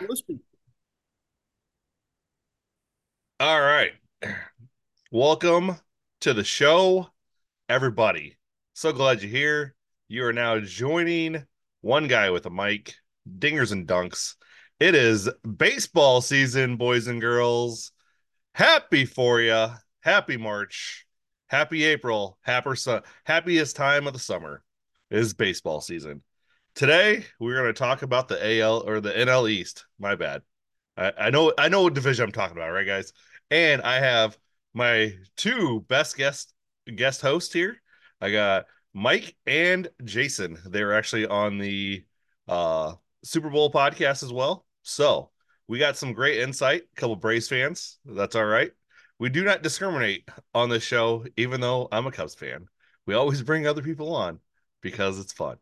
All right. Welcome to the show, everybody. So glad you're here. You are now joining one guy with a mic, dingers and dunks. It is baseball season, boys and girls. Happy for you. Happy March. Happy April. Happiest time of the summer is baseball season. Today, we're going to talk about the AL or the NL East. My bad. I know what division I'm talking about, right, guys? And I have my two best guest hosts here. I got Mike and Jason. They were actually on the uh Super Bowl podcast as well. So we got some great insight. A couple Braves fans. That's all right. We do not discriminate on this show, even though I'm a Cubs fan. We always bring other people on because it's fun.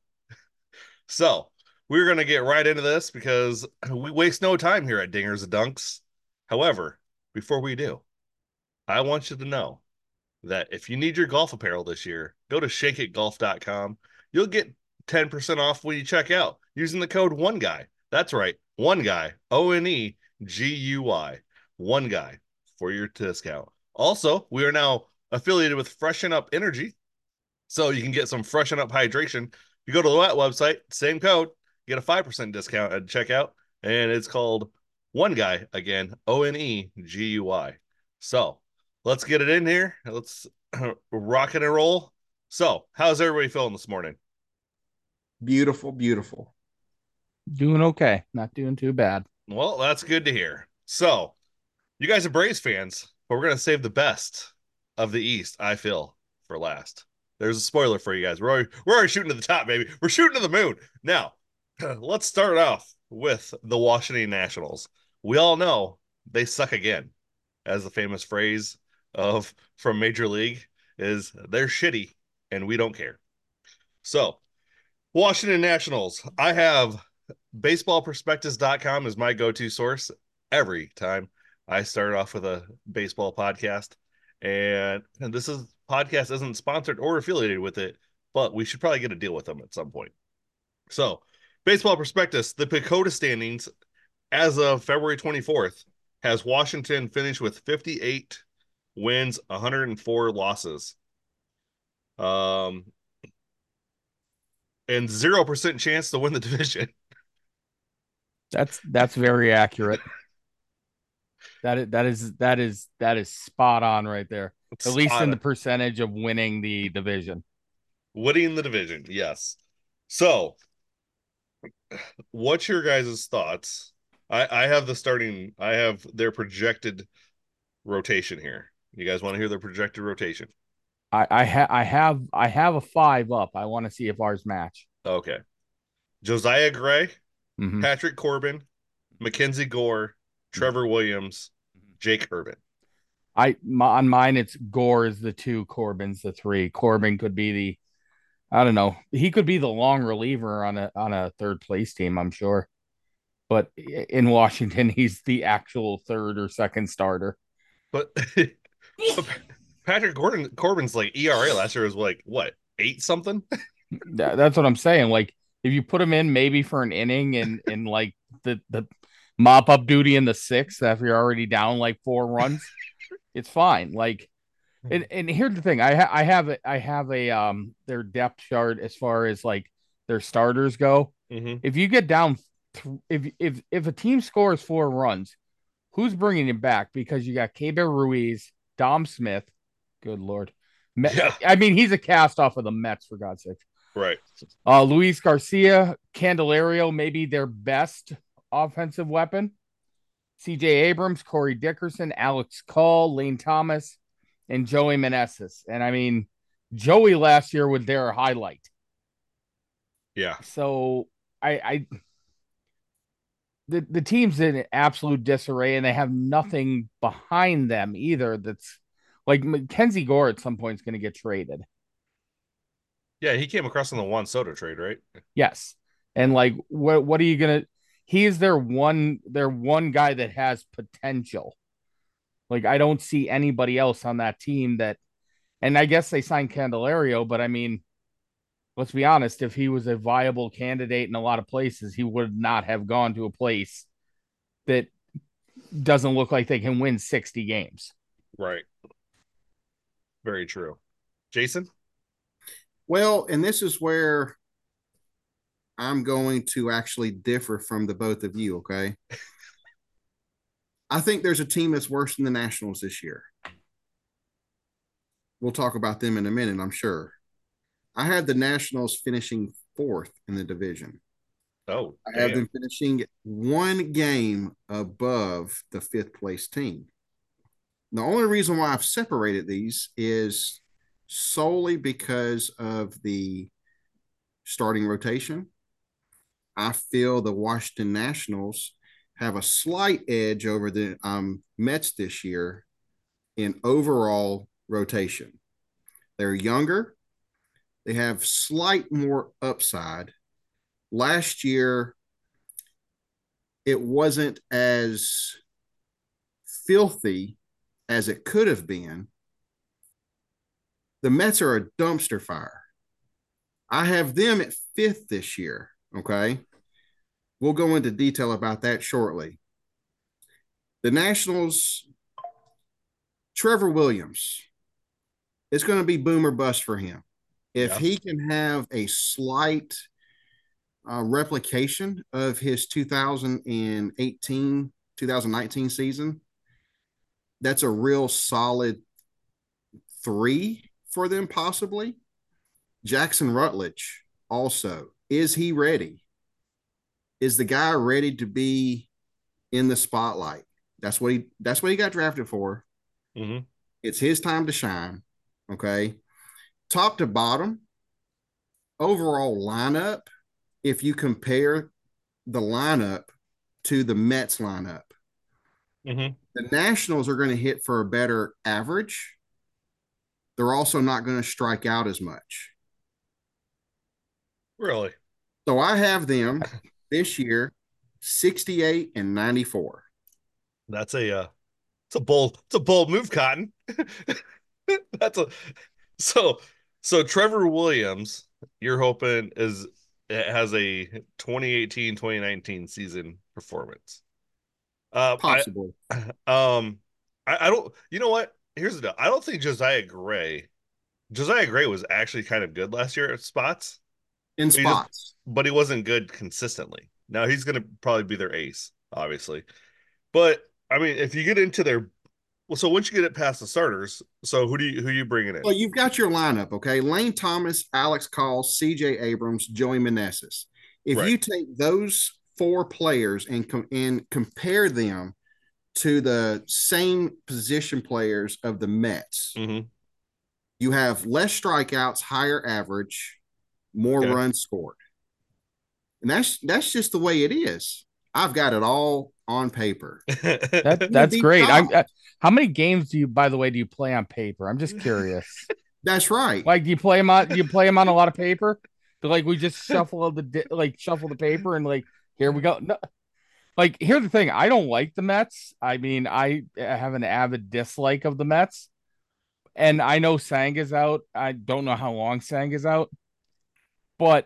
So we're going to get right into this because we waste no time here at Dingers and Dunks. However, before we do, I want you to know that if you need your golf apparel this year, go to shakeitgolf.com. You'll get 10% off when you check out using the code one guy. That's right, one guy, ONEGUY, one guy for your discount. Also, we are now affiliated with Freshen Up Energy, so you can get some Freshen Up hydration. You go to the website, same code, get a 5% discount at checkout, and it's called One Guy again, ONEGUY. So let's get it in here. Let's rock it and roll. So, how's everybody feeling this morning? Beautiful, beautiful. Doing okay. Not doing too bad. Well, that's good to hear. So, you guys are Braves fans, but we're going to save the best of the East, I feel, for last. There's a spoiler for you guys. We're already shooting to the top, baby. We're shooting to the moon. Now, let's start off with the Washington Nationals. We all know they suck again, as the famous phrase of from Major League is they're shitty and we don't care. So, Washington Nationals, I have baseballprospectus.com is my go-to source every time I start off with a baseball podcast. And this is podcast isn't sponsored or affiliated with it, but we should probably get a deal with them at some point. So, Baseball Prospectus, the PECOTA standings as of February 24th has Washington finished with 58 wins, 104 losses. Um, and 0% chance to win the division. That's very accurate. That is spot on right there. At least in the Spot percentage of winning the division. winning the division, yes. So, what's your guys' thoughts? I have I have their projected rotation here. You guys want to hear their projected rotation? I have a five up. I want to see if ours match. Okay. Josiah Gray, Mm-hmm. Patrick Corbin, Mackenzie Gore, Trevor Williams, Jake Urban. On mine it's Gore is the two, Corbin's the three. Corbin could be the I don't know. He could be the long reliever on a third place team, I'm sure. But in Washington, he's the actual third or second starter. But, but Patrick Corbin's like ERA last year was like what, eight something? That's what I'm saying. Like if you put him in maybe for an inning and like the mop up duty in the sixth after you're already down like 4 runs, it's fine. Like and here's the thing, I have a their depth chart as far as like their starters go. Mm-hmm. If you get down, if a team scores 4 runs, who's bringing him back? Because you got Keibert Ruiz, Dom Smith. Good lord. Yeah, I mean, he's a cast off of the Mets for God's sake. right. Luis Garcia, Candelario, maybe their best offensive weapon. CJ Abrams, Corey Dickerson, Alex Call, Lane Thomas, and Joey Meneses. And I mean, Joey last year was their highlight. Yeah. So I the team's in absolute disarray and they have nothing behind them either. That's like Mackenzie Gore at some point is going to get traded. Yeah, he came across in the Juan Soto trade, right? Yes. And like what are you gonna he is their one guy that has potential. Like I don't see anybody else on that team that and I guess they signed Candelario, but I mean, let's be honest, if he was a viable candidate in a lot of places, he would not have gone to a place that doesn't look like they can win 60 games. Right. Very true. Jason? Well, and this is where I'm going to actually differ from the both of you, okay? I think there's a team that's worse than the Nationals this year. We'll talk about them in a minute, I'm sure. I had the Nationals finishing fourth in the division. Oh, I have damn. them finishing one game above the fifth place team. The only reason why I've separated these is solely because of the starting rotation. I feel the Washington Nationals have a slight edge over the Mets this year in overall rotation. They're younger. They have slight more upside. Last year, it wasn't as filthy as it could have been. The Mets are a dumpster fire. I have them at fifth this year. Okay. We'll go into detail about that shortly. The Nationals, Trevor Williams, it's going to be boom or bust for him. If he can have a slight replication of his 2018, 2019 season, that's a real solid 3 for them, possibly. Jackson Rutledge, also. Is he ready? Is the guy ready to be in the spotlight? That's what he got drafted for. Mm-hmm. It's his time to shine. Okay. Top to bottom, overall lineup, if you compare the lineup to the Mets lineup, Mm-hmm. the Nationals are going to hit for a better average. They're also not going to strike out as much. Really? So I have them this year 68 and 94. That's it's a bold move, Cotton. That's a so so Trevor Williams, you're hoping has a 2018-2019 season performance. I Possibly. I don't, you know what? Here's the deal. I don't think Josiah Gray was actually kind of good last year at spots. In He just spots. but he wasn't good consistently. Now he's gonna probably be their ace, obviously. But I mean, if you get into their well, so once you get it past the starters, so who you bringing in? Well, you've got your lineup, okay? Lane Thomas, Alex Call, CJ Abrams, Joey Meneses. If Right. you take those 4 players and compare them to the same position players of the Mets, Mm-hmm. you have less strikeouts, higher average, more Okay. runs scored. And that's just the way it is. I've got it all on paper. You would That's be great. shocked. How many games by the way, do you play on paper? I'm just curious. That's right. Like, do you play them on a lot of paper? Like we just shuffle the paper and like here we go. No, like here's the thing. I don't like the Mets. I mean, I have an avid dislike of the Mets, and I know Sang is out. I don't know how long Sang is out, but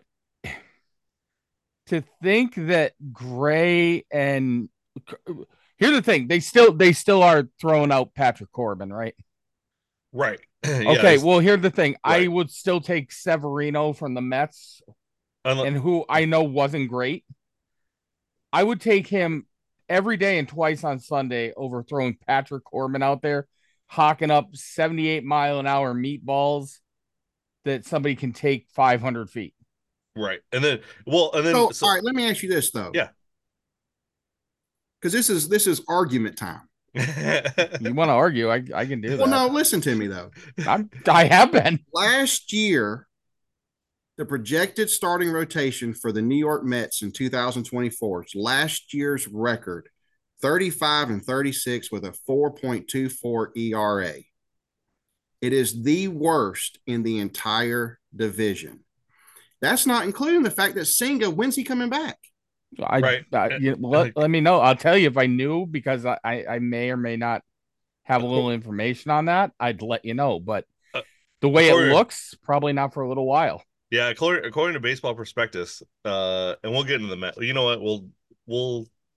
to think that Gray and here's the thing, they still are throwing out Patrick Corbin, right? Right. Yeah, Okay, well, here's the thing. I right. would still take Severino from the Mets, Unle- and who I know wasn't great. I would take him every day and twice on Sunday over throwing Patrick Corbin out there, hawking up 78-mile-an-hour meatballs that somebody can take 500 feet. right. And then well, and then So, all right, let me ask you this though, yeah. because this is argument time. You want to argue? I can do Well, that. no, listen to me though. I have been. Last year, the projected starting rotation for the New York Mets in 2024 is last year's record, 35 and 36 with a 4.24 ERA. It is the worst in the entire division. That's not including the fact that Senga, when's he coming back? Right. Let me know. I'll tell you if I knew, because I may or may not have a little information on that. I'd let you know. But Uh, the way it according, looks, probably not for a little while. yeah, according to Baseball Prospectus, and we'll get into the Met. You know what? We'll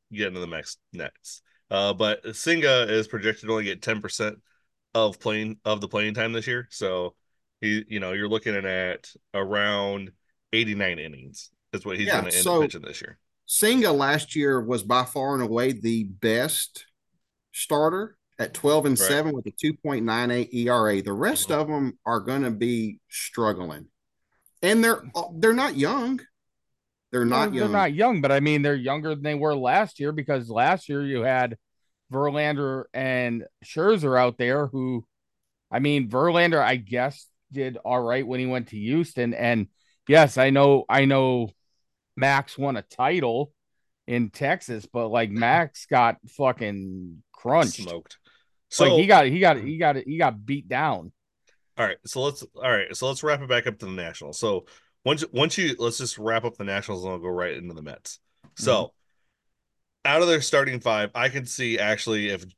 get into the next. But Senga is projected to only get 10% of the playing time this year. So you're looking at around 89 innings is what he's going Yeah. to end up So pitching this year. Senga last year was by far and away the best starter at 12 and Right. 7 with a 2.98 ERA. The rest Mhm. of them are going to be struggling. And they're not young. They're No, not they're young. not young, but I mean they're younger than they were last year because last year you had Verlander and Scherzer out there who, I mean, Verlander, I guess, did all right when he went to Houston. And yes, I know Max won a title in Texas, but like Max got fucking crunched. Smoked. Like he So, got he got he got he got beat down. all right, so let's wrap it back up to the Nationals. So once you let's just wrap up the Nationals and I'll go right into the Mets. Mhm. So out of their starting five, I can see actually if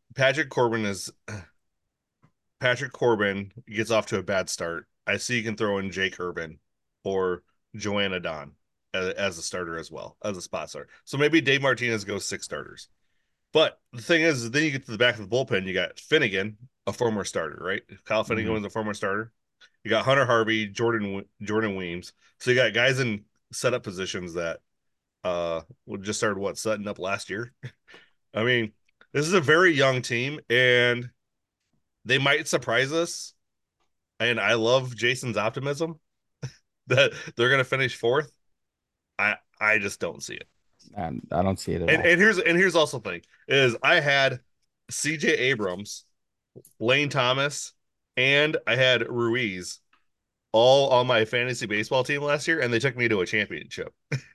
Patrick Corbin gets off to a bad start, I see you can throw in Jake Urban or Joanna Don as a starter as well as a spot starter. So maybe Dave Martinez goes six starters. But the thing is, then you get to the back of the bullpen, you got Finnegan, a former starter, right? Kyle Finnegan Mhm. was a former starter. You got Hunter Harvey, Jordan Weems. So you got guys in setup positions that would just started setting up last year. I mean, this is a very young team and they might surprise us. And I love Jason's optimism that they're going to finish fourth. I just don't see it. And I don't see it at And all. and here's also the thing is I had CJ Abrams, Lane Thomas, and I had Ruiz all on my fantasy baseball team last year, and they took me to a championship.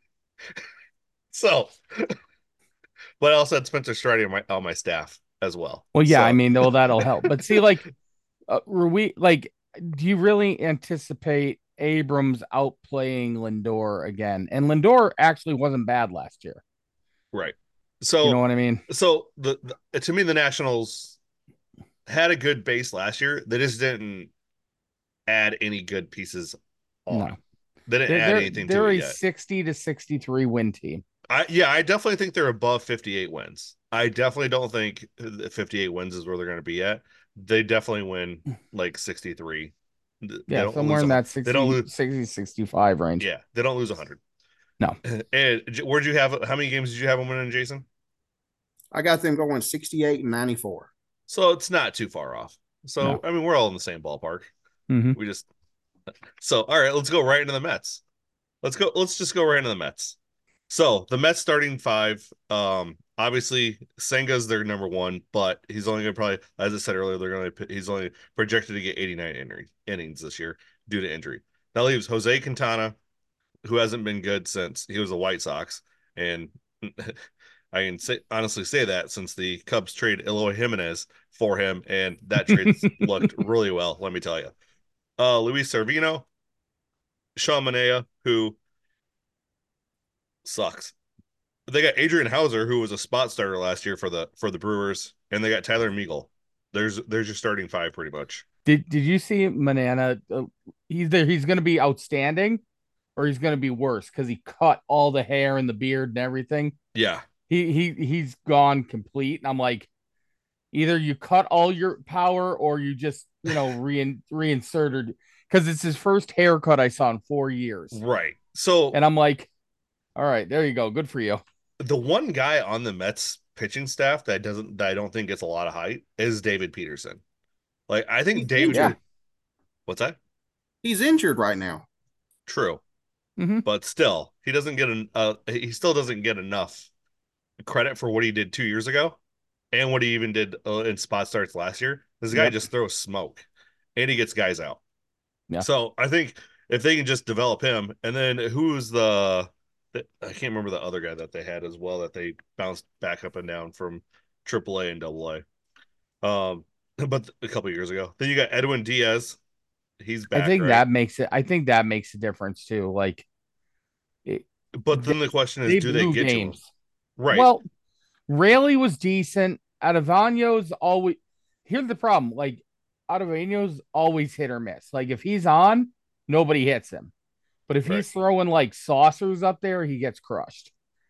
So, but I also had Spencer Strider on my staff as well. Well, yeah, I So, mean, well, that'll help. But see, like, do you really anticipate Abrams outplaying Lindor again? And Lindor actually wasn't bad last year. right. You know So, what I mean? so the to me the Nationals had a good base last year. They just didn't add any good pieces on. No, They didn't they're add they're anything to they're it a yet. 60 to 63 win team. I definitely think they're above 58 wins. I definitely don't think 58 wins is where they're going to be at. They definitely win like 63. They Yeah, don't somewhere lose in a that they don't 60, lose 60, 65 range. yeah, they don't lose 100. No, And where'd you have how many games did you have them winning, Jason? I got them going 68 and 94. So it's not too far off. So no. I mean we're all in the same ballpark. Mm-hmm. We just so all right, let's go right into the Mets. Let's just go right into the Mets. So the Mets starting five, obviously Senga's their number one, but he's only gonna probably, as I said earlier, he's only projected to get 89 innings this year due to injury. That leaves Jose Quintana, who hasn't been good since he was a White Sox, and I can honestly say that since the Cubs trade Eloy Jimenez for him, and that trade's looked really well, let me tell you. Luis Servino, Sean Manaea, who sucks. They got Adrian Hauser, who was a spot starter last year for the Brewers, and they got Tyler Meagle. There's your starting five pretty much. Did you see Manana? He's going to be outstanding, or he's going to be worse because he cut all the hair and the beard and everything. Yeah, He's gone complete. And I'm like, either you cut all your power or you just reinserted because it's his first haircut I saw in 4 years, right. So and I'm like, all right, there you go, good for you. the one guy on the Mets pitching staff that I don't think gets a lot of height is David Peterson. Like I think He's David, Yeah. injured. what's that? He's injured right now. True, Mm-hmm. but still, he still doesn't get enough credit for what he did 2 years ago and what he even did in spot starts last year. This guy Yep. just throws smoke and he gets guys out. Yeah. So I think if they can just develop him, and then who's I can't remember the other guy that they had as well that they bounced back up and down from AAA and AA. But a couple years ago, then you got Edwin Diaz. He's I back, think right? that makes it. I think that makes a difference too. Like it, But they then the question is, they do they blew get to him? games. Right, Well, Rayleigh was decent. Adavano's always. Here's the problem. Like Adavano's always hit or miss. Like if he's on, nobody hits him. But if right. he's throwing like saucers up there, he gets crushed.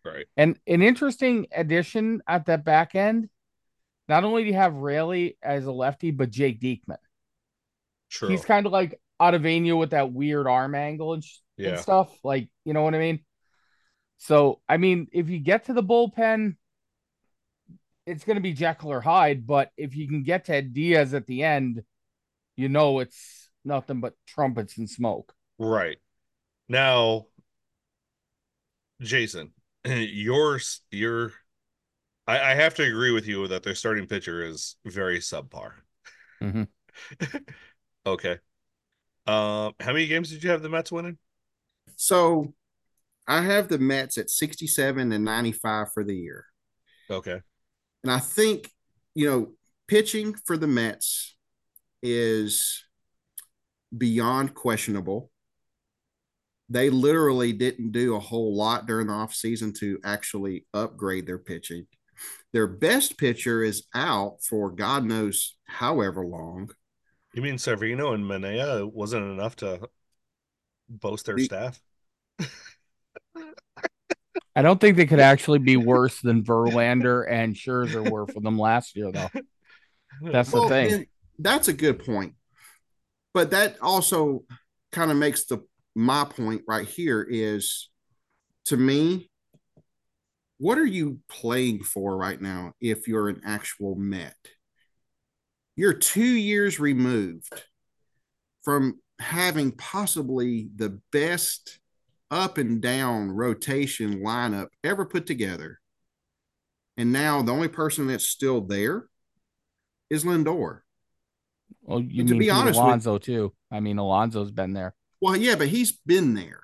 Right. And an interesting addition at that back end. Not only do you have Rayleigh as a lefty, but Jake Diekman. He's True. kind of like Ottavino with that weird arm angle and Yeah. stuff. Like, you know what I mean? So, I mean, if you get to the bullpen, it's going to be Jekyll or Hyde. But if you can get to Diaz at the end, you know it's nothing but trumpets and smoke. Right. Now, Jason, your I have to agree with you that their starting pitcher is very subpar. Mm-hmm. Okay. How many games did you have the Mets winning? So I have the Mets at 67 and 95 for the year. Okay. And I think, pitching for the Mets is beyond questionable. They literally didn't do a whole lot during the offseason to actually upgrade their pitching. Their best pitcher is out for God knows however long. You mean Severino and Manea wasn't enough to boast their The, staff? I don't think they could actually be worse than Verlander and Scherzer were for them last year, though. That's the well, thing. and that's a good point. But that also kind of makes my point right here is, to me, what are you playing for right now if you're an actual Met? You're 2 years removed from having possibly the best up and down rotation lineup ever put together. And now the only person that's still there is Lindor. Well, you And to mean be Pete honest with Alonso, too. I mean, Alonso's been there. well, yeah, but he's been there.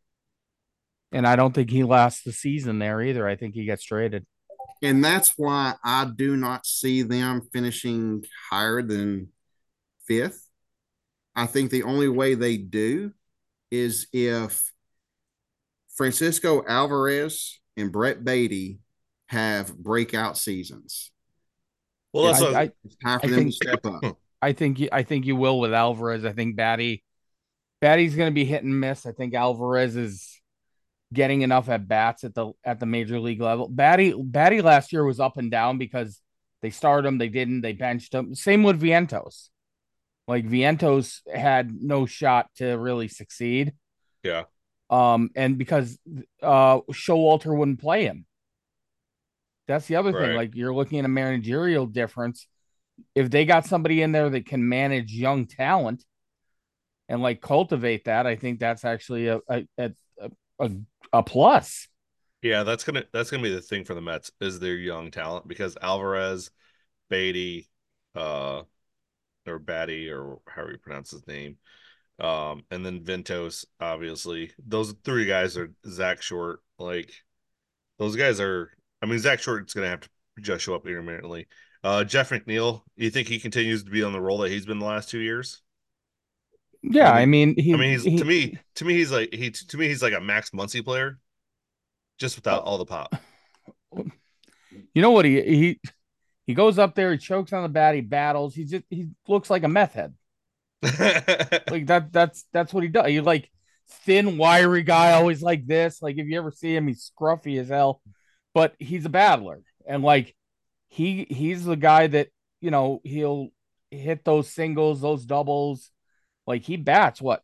And I don't think he lasts the season there either. I think he gets traded. And that's why I do not see them finishing higher than fifth. I think the only way they do is if Francisco Alvarez and Brett Beatty have breakout seasons. Well, It's, I it's time for I them to think step up. I think you will with Alvarez. I think Batty's going to be hit and miss. I think Alvarez is getting enough at bats at the major league level. Batty last year was up and down because they started him, they didn't, they benched him. Same with Vientos. Like Vientos had no shot to really succeed. yeah. And because Showalter wouldn't play him. That's the other thing. Right. Like you're looking at a managerial difference. If they got somebody in there that can manage young talent and like cultivate that, I think that's actually a, a plus. Yeah, that's gonna be the thing for the Mets is their young talent because Alvarez, Beatty, uh, or Batty or however you pronounce his name, and then Ventos. Obviously, those three guys are Zach Short. Like those guys are. I mean, Zach Short's gonna have to just show up intermittently. Jeff McNeil, you think he continues to be on the role that he's been the last 2 years? Yeah, I mean I mean, he's to me he's like a Max Muncy player, just without all the pop. you know what he goes up there, he chokes on the bat, he battles. He looks like a meth head. Like that's what he does. He like thin, wiry guy, always like this. Like if you ever see him, he's scruffy as hell, but he's a battler. And like he's the guy that, he'll hit those singles, those doubles. Like he bats what,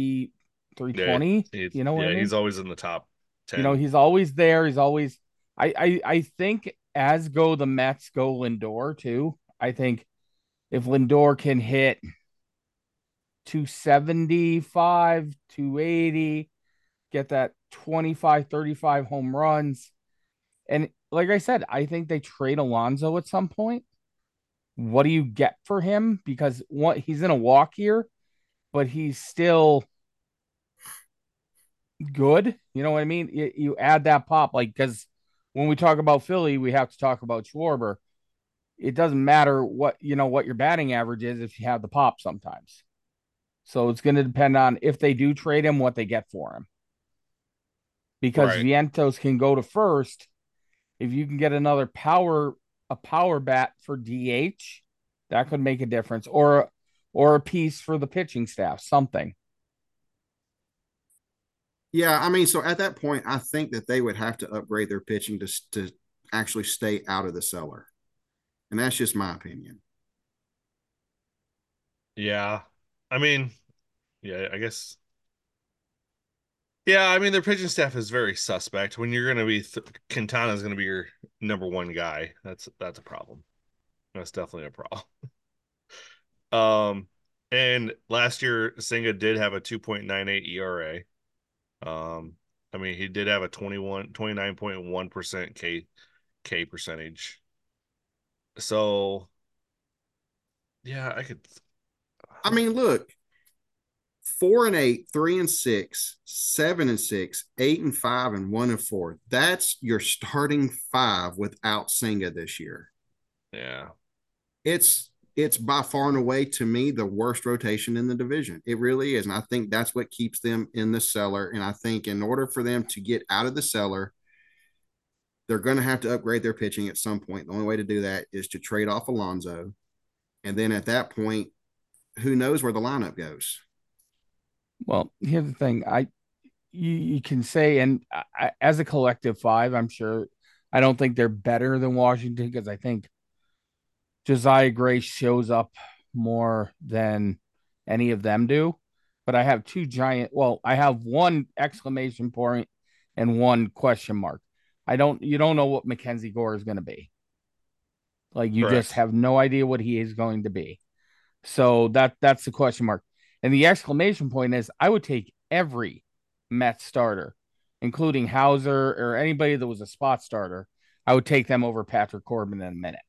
320? You know what I he's mean? always in the top 10. He's always there. He's always I think as go the Mets go Lindor too. I think if Lindor can hit 275, 280, get that 25, 35 home runs. And like I said, I think they trade Alonso at some point. What do you get for him? Because he's in a walk year, but he's still good. You know what I mean? You add that pop, like, because when we talk about Philly, we have to talk about Schwarber. It doesn't matter what your batting average is if you have the pop sometimes. So it's going to depend on if they do trade him, what they get for him. Because Right. Vientos can go to first. If you can get a power bat for DH, that could make a difference, or a piece for the pitching staff, something. Yeah, I mean, so at that point, I think that they would have to upgrade their pitching to actually stay out of the cellar, and that's just my opinion. Yeah. I mean, yeah, I guess. Yeah, I mean, their pitching staff is very suspect. When you're going to be Quintana's going to be your number one guy. That's a problem. That's definitely a problem. Um, and last year Senga did have a 2.98 ERA. I mean, he did have a 29.1% K percentage. So, yeah, I could. I mean, look, 4-8, 3-6, 7-6, 8-5, and 1-4. That's your starting five without Senga this year. Yeah. It's by far and away to me the worst rotation in the division. It really is, and I think that's what keeps them in the cellar. And I think in order for them to get out of the cellar, they're going to have to upgrade their pitching at some point. The only way to do that is to trade off Alonso, and then at that point, who knows where the lineup goes? Well, here's the thing. You can say, and as a collective five, I'm sure I don't think they're better than Washington because I think Josiah Gray shows up more than any of them do. But I have I have one exclamation point and one question mark. You don't know what Mackenzie Gore is going to be. Like you just Correct. have no idea what he is going to be. So that's the question mark. And the exclamation point is I would take every Mets starter, including Hauser or anybody that was a spot starter. I would take them over Patrick Corbin in a minute.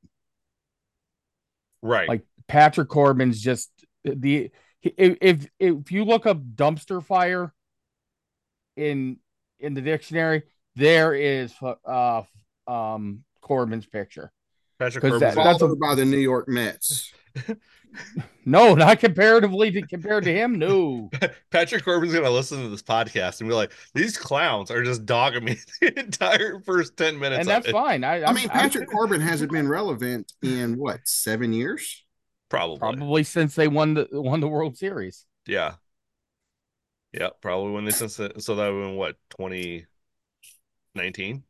Right. Like Patrick Corbin's just the if you look up dumpster fire in the dictionary, there is Corbin's picture Patrick because Corbin's that's a Followed by the New York Mets. no, not compared to him. No, Patrick Corbin's gonna listen to this podcast and be like, "These clowns are just dogging me the entire first 10 minutes and of that's it." fine. I mean, Patrick Corbin hasn't been relevant in what, 7 years? Probably. probably since they won the World Series. Yeah. Yeah. Probably when they since it, so that would have been what 2019.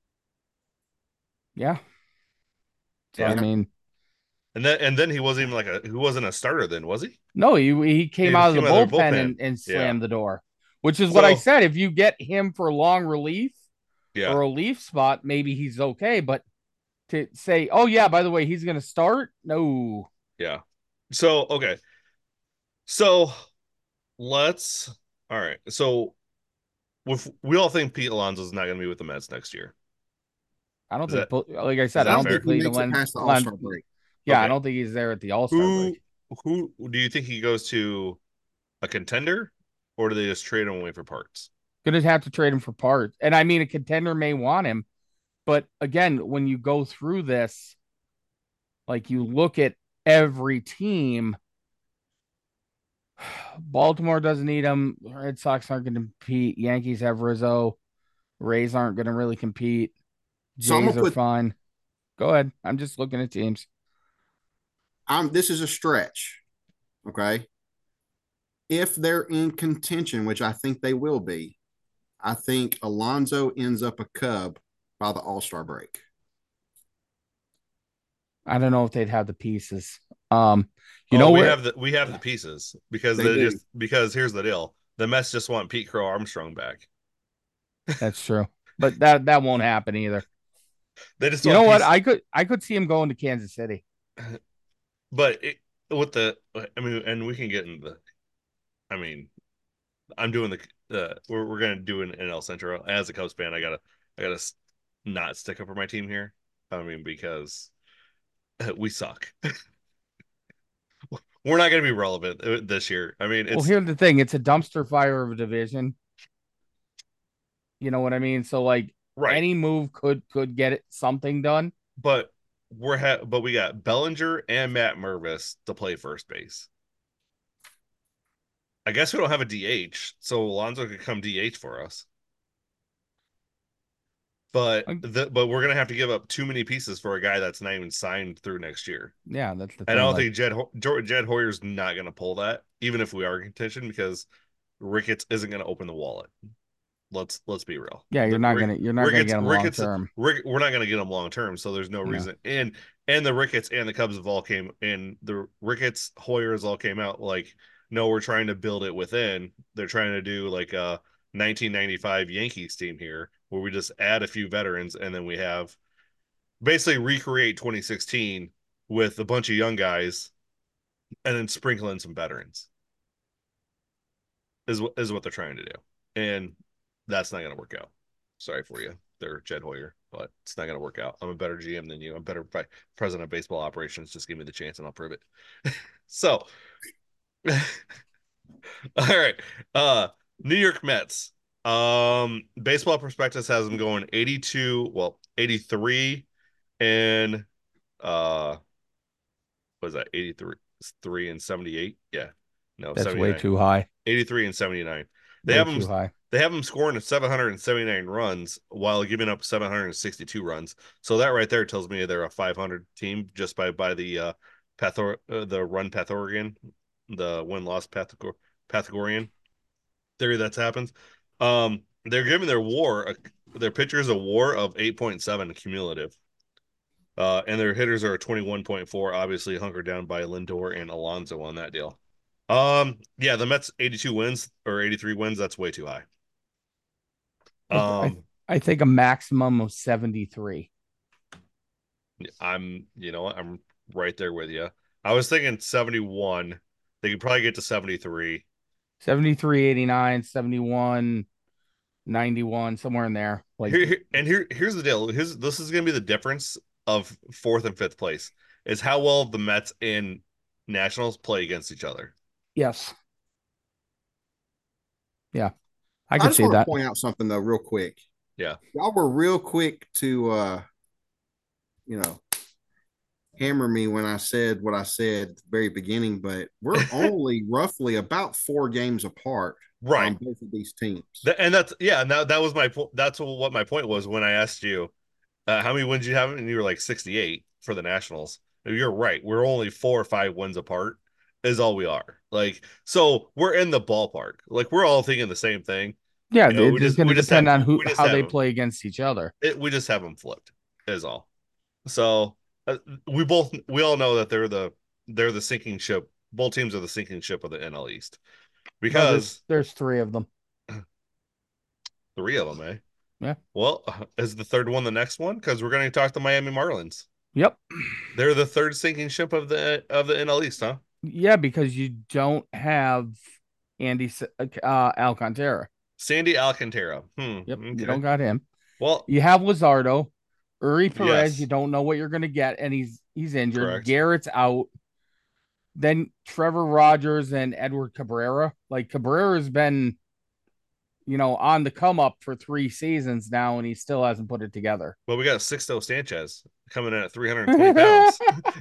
Yeah. So I Yeah. Yeah. mean, And then he wasn't a starter then, was he? no, he came He out of the came out of their bullpen bullpen. and Yeah. slammed the door, which is what I So said. If you get him for long relief yeah. or a relief spot, maybe he's okay. But to say, oh yeah, by the way, he's going to start, no. Yeah. So okay. So let's all right. So if we all think Pete Alonso is not going to be with the Mets next year. I don't Is think, that like I is said, I I that don't don't fair? think think he Cleveland makes it Len, past the All Len, Star break. yeah, I Okay. don't think he's there at the All Star Who break. who do you think he goes to, a contender, or do they just trade him away for parts? Going to have to trade him for parts, and I mean, a contender may want him, but again, when you go through this, like you look at every team, Baltimore doesn't need him. Red Sox aren't going to compete. Yankees have Rizzo. Rays aren't going to really compete. So I'm Jays gonna are put fine. Go ahead. I'm just looking at teams. I'm this is a stretch. Okay. If they're in contention, which I think they will be, I think Alonso ends up a Cub by the All Star break. I don't know if they'd have the pieces. Um, you Oh, know we where have the pieces because They do. here's the deal. The Mets just want Pete Crow Armstrong back. that's true, but that won't happen either. They just You want know what? piece, I could see him going to Kansas City. but with the I mean, and we can get into the. I mean, I'm doing we're gonna do an NL Central as a Cubs fan. I gotta not stick up for my team here. I mean, because we suck. We're not gonna be relevant this year. I mean, Well, it's here's the thing: it's a dumpster fire of a division. You know what I mean? So like right, any move could get it something done. but but we got Bellinger and Matt Mervis to play first base. I guess we don't have a DH, so Alonso could come DH for us. But we're gonna have to give up too many pieces for a guy that's not even signed through next year. Yeah, that's the And I thing. don't Like think Jed Hoyer's not gonna pull that, even if we are in contention, because Ricketts isn't gonna open the wallet. Let's be real. Yeah, you're not gonna get them long term. We're not gonna get them long term, so there's no No. reason. And the Ricketts and the Cubs have all came, and the Ricketts Hoyers all came out like, no, we're trying to build it within. They're trying to do like a 1995 Yankees team here, where we just add a few veterans, and then we have basically recreate 2016 with a bunch of young guys, and then sprinkle in some veterans. Is what they're trying to do, and that's not going to work out. Sorry for you, they're Jed Hoyer, but it's not going to work out. I'm a better GM than you. I'm better president of baseball operations. Just give me the chance, and I'll prove it. So, all right, New York Mets. Baseball Prospectus has them going 82, well, 83, and what is that? 83, 3 and 78. Yeah, no, That's 79. way too high. 83 and 79. They Way have too them. high. They have them scoring 779 runs while giving up 762 runs. So that right there tells me they're a 500 team just by the the run Pythagorean, the win-loss Pythagorean theory that's happens. They're giving their pitchers a WAR of 8.7 cumulative. And their hitters are 21.4, obviously hunkered down by Lindor and Alonso on that deal. Yeah, the Mets 82 wins or 83 wins, that's way too high. I think a maximum of 73. I'm right there with you. I was thinking 71. They could probably get to 73. 73, 89, 71, 91, somewhere in there. Like here's the deal. This is going to be the difference of fourth and fifth place is how well the Mets and Nationals play against each other. Yes. Yeah. I can just see want that. to point out something though, real quick. Yeah. Y'all were real quick to hammer me when I said what I said at the very beginning, but we're only roughly about 4 games apart right on both of these teams. And that was my point. That's what my point was when I asked you how many wins you have, and you were like 68 for the Nationals. You're right. We're only 4 or 5 wins apart is all we are. Like, so we're in the ballpark. Like, we're all thinking the same thing. Yeah, it's going to depend on how they play against each other. We just have them flipped is all. So we all know that they're the sinking ship. Both teams are the sinking ship of the NL East because there's 3 of them. 3 of them, eh? Yeah. Well, is the third one the next one? Because we're going to talk to Miami Marlins. Yep. They're the third sinking ship of the NL East, huh? Yeah, because you don't have Andy Alcantara. Sandy Alcantara. Yep. Okay. You don't got him. Well, you have Luzardo. Uri Perez, yes. You don't know what you're going to get, and he's injured. Correct. Garrett's out. Then Trevor Rogers and Edward Cabrera. Like, Cabrera's been, on the come up for 3 seasons now, and he still hasn't put it together. Well, we got Sixto Sanchez coming in at 320 pounds.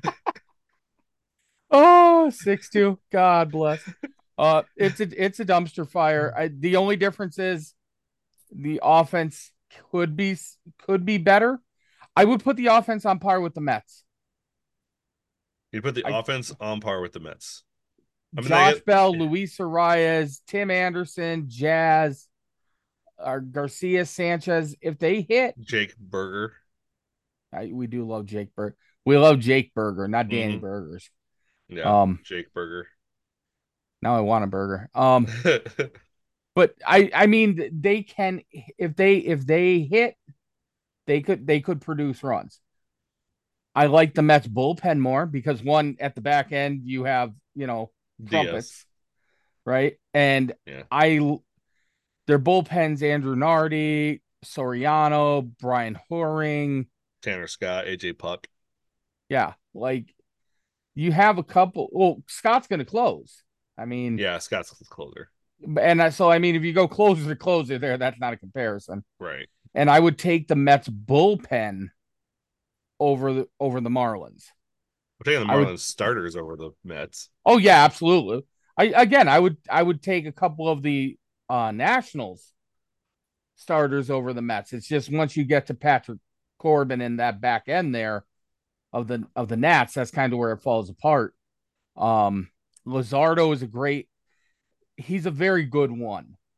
Oh, 6'2". God bless. It's a dumpster fire. The only difference is the offense could be better. I would put the offense on par with the Mets. You put the offense on par with the Mets. Josh Bell, Luis Arias, Tim Anderson, Jazz, Garcia, Sanchez. If they hit Jake Burger, we do love Jake Burger. We love Jake Burger, not Danny Burgers. Yeah, Jake Burger. Now I want a burger. But I mean, they can if they hit, they could produce runs. I like the Mets bullpen more because one at the back end you have trumpets, right? And their bullpens: Andrew Nardi, Soriano, Brian Hoering, Tanner Scott, AJ Puck. Yeah, like you have a couple. Well, Scott's going to close. I mean, yeah, Scott's a closer. And so, I mean, if you go closer to closer there, that's not a comparison. Right. And I would take the Mets bullpen over the Marlins. I'm taking the Marlins starters over the Mets. Oh, yeah, absolutely. I would take a couple of the Nationals starters over the Mets. It's just once you get to Patrick Corbin in that back end there of the Nats, that's kind of where it falls apart. Luzardo is he's a very good one.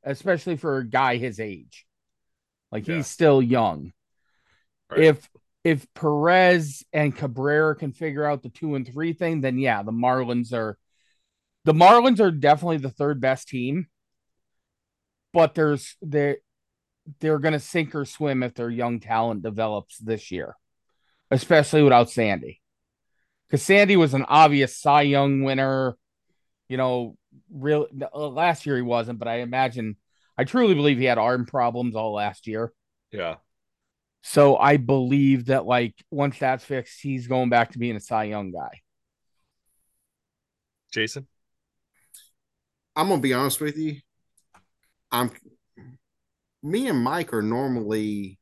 especially for a guy his age. Like Yeah. he's still young. Right. If Perez and Cabrera can figure out the 2 and 3 thing, then yeah, the Marlins are definitely the third best team, but they're going to sink or swim if their young talent develops this year, especially without Sandy. Because Sandy was an obvious Cy Young winner, you know, real last year he wasn't, but I truly believe he had arm problems all last year. Yeah. So I believe that like once that's fixed, he's going back to being a Cy Young guy. Jason? I'm gonna be honest with you. I'm Me and Mike are normally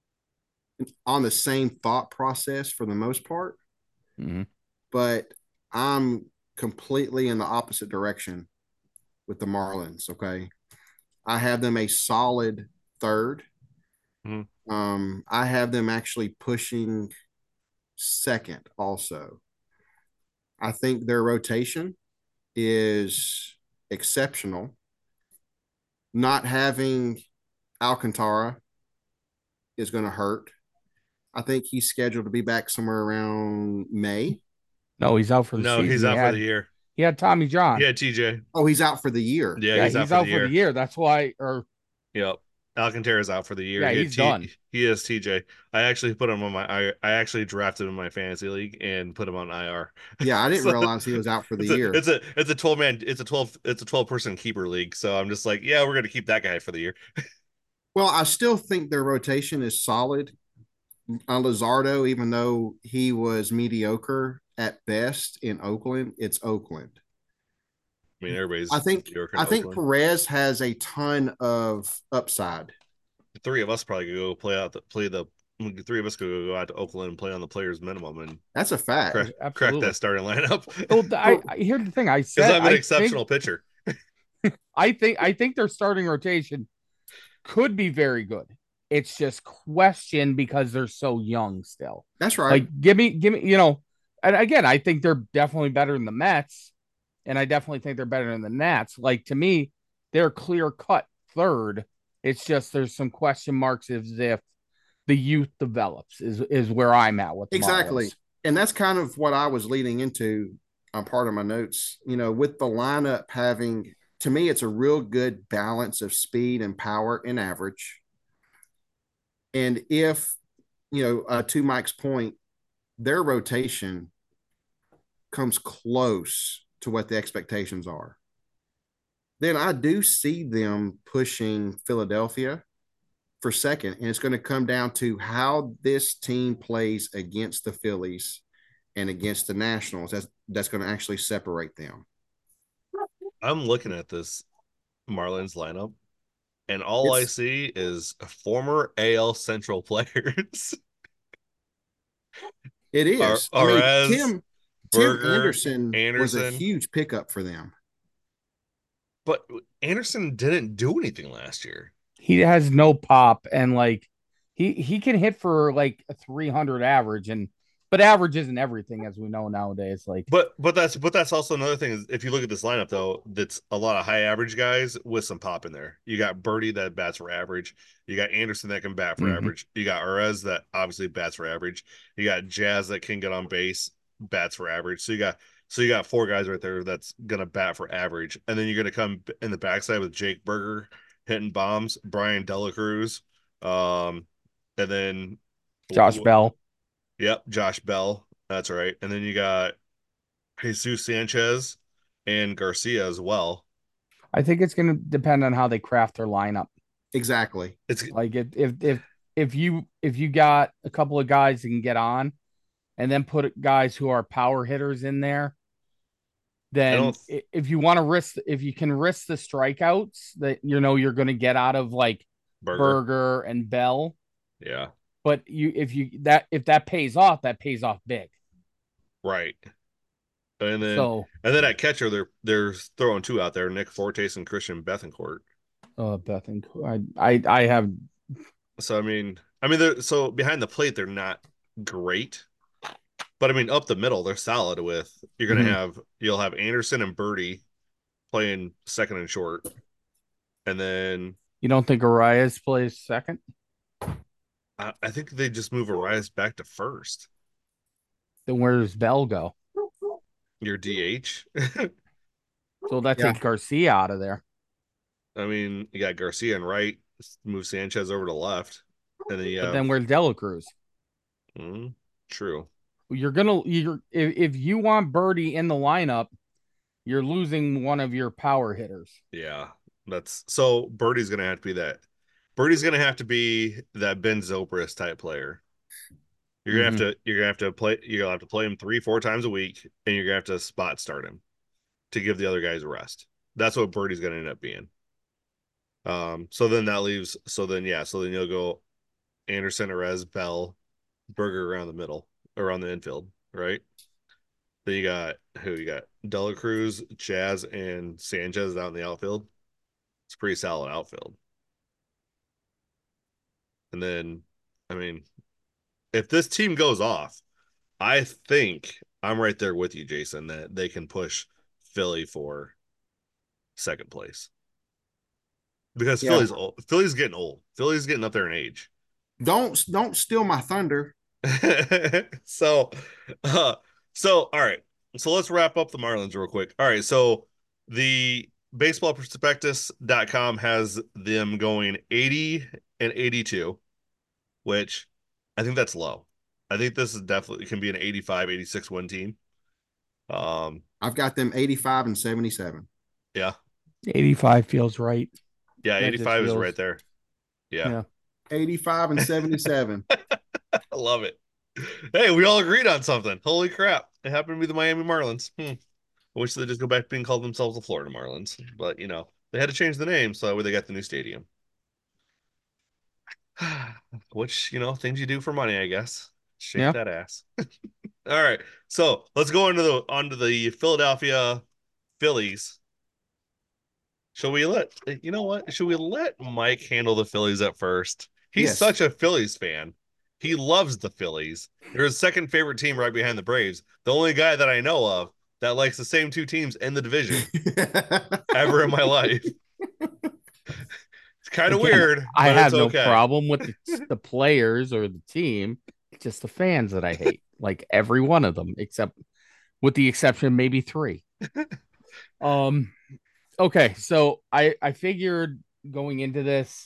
on the same thought process for the most part, Mm-hmm. but I'm completely in the opposite direction with the Marlins. Okay. I have them a solid third. Mhm. I have them actually pushing second also. I think their rotation is exceptional. Not having Alcantara is going to hurt. I think he's scheduled to be back somewhere around May. No, he's out for the No, he's season. out for the year. He had Tommy John. Yeah, TJ. Oh, he's out for the year. Yeah, Yeah, he's out he's for the out for the year. year. That's why, or Yep. Alcantara's out for the year. yeah, he's done. He is TJ. I actually put him on I actually drafted him in my fantasy league and put him on IR. Yeah, I didn't So realize he was out for the it's year. a 12 person keeper league. So I'm just like, yeah, we're gonna keep that guy for the year. Well, I still think their rotation is solid. Luzardo, even though he was mediocre at best in Oakland, it's Oakland. I mean, everybody's I think mediocre in I think Oakland. Perez has a ton of upside. The three of us probably could go play the three of us could go out to Oakland and play on the players minimum and That's a fact. crack that Absolutely. starting lineup. Well, here's the thing. Because I'm an exceptional pitcher. I think their starting rotation could be very good. It's just question because they're so young still. That's right. Like give me, you know, and again, I think they're definitely better than the Mets, and I definitely think they're better than the Nats. Like to me, they're clear cut third. It's just there's some question marks as if the youth develops is where I'm at with the Exactly. Marlins. And that's kind of what I was leading into on part of my notes. You know, with the lineup having, to me, it's a real good balance of speed and power and average. And if, to Mike's point, their rotation comes close to what the expectations are, then I do see them pushing Philadelphia for second. And it's going to come down to how this team plays against the Phillies and against the Nationals. That's going to actually separate them. I'm looking at this Marlins lineup, and all I see is former AL Central players. It is. Arez, Tim Burger, Anderson was a Anderson. huge pickup for them. But Anderson didn't do anything last year. He has no pop, and like he can hit for like a 300 average, but average isn't everything as we know nowadays. Like, but that's also another thing is if you look at this lineup though, that's a lot of high average guys with some pop in there. You got Birdie that bats for average. You got Anderson that can bat for average. You got Arez that obviously bats for average. You got Jazz that can get on base, bats for average. So you got four guys right there that's gonna bat for average, and then you're gonna come in the backside with Jake Burger hitting bombs, Brian Delacruz, and then Josh Bell. Yep, Josh Bell. That's right. And then you got Jesus Sanchez and Garcia as well. I think it's going to depend on how they craft their lineup. Exactly. It's like if you got a couple of guys that can get on, and then put guys who are power hitters in there, then if you want to if you can risk the strikeouts that you're going to get out of like Burger and Bell. Yeah. But if that pays off, that pays off big. Right. And then at catcher they're throwing two out there, Nick Fortes and Christian Bethancourt. Bethancourt. I have. So I mean so behind the plate they're not great. But I mean, up the middle, they're solid with you'll have Anderson and Birdie playing second and short. And then You don't think Arias plays second? I think they just move Arias back to first. Then where does Bell go? Your DH. So that Yeah. takes Garcia out of there. I mean, you got Garcia and right. Move Sanchez over to left, and then you But have then where's Dela Cruz? true. If you want Birdie in the lineup, you're losing one of your power hitters. Yeah, that's so. Birdie's gonna have to be that. Birdie's gonna have to be that Ben Zobrist type player. You're gonna have to play. You're gonna have to play him 3-4 times a week, and you're gonna have to spot start him to give the other guys a rest. That's what Birdie's gonna end up being. So then that leaves. So then yeah. So then you'll go Anderson, Arez, Bell, Burger around the middle, around the infield, right? Then you got who? You got Dela Cruz, Chaz, and Sanchez out in the outfield. It's a pretty solid outfield. And then, I mean, if this team goes off, I think I'm right there with you, Jason, that they can push Philly for second place because Yeah. Philly's getting old. Philly's getting up there in age. Don't steal my thunder. so, uh, all right. So let's wrap up the Marlins real quick. All right. So the baseballprospectus.com has them going 80 and 82, which I think that's low. I think this is definitely can be an 85, 86 win team. I've got them 85 and 77. Yeah. 85 feels right. Yeah, That 85 is feels, right there. Yeah. 85 and 77. I love it. Hey, we all agreed on something. Holy crap. It happened to be the Miami Marlins. I wish they'd just go back to being called themselves the Florida Marlins. But, they had to change the name, so that way they got the new stadium. Which, things you do for money, I guess. Shake that ass. All right. So let's go onto the Philadelphia Phillies. Should we let Mike handle the Phillies at first? He's Yes. such a Phillies fan. He loves the Phillies. They're his second favorite team right behind the Braves. The only guy that I know of that likes the same two teams in the division ever in my life. It's kind of weird. I but have it's no okay. problem with the players or the team. It's just the fans that I hate. Like every one of them, except with the exception of maybe 3. Okay, so I figured going into this,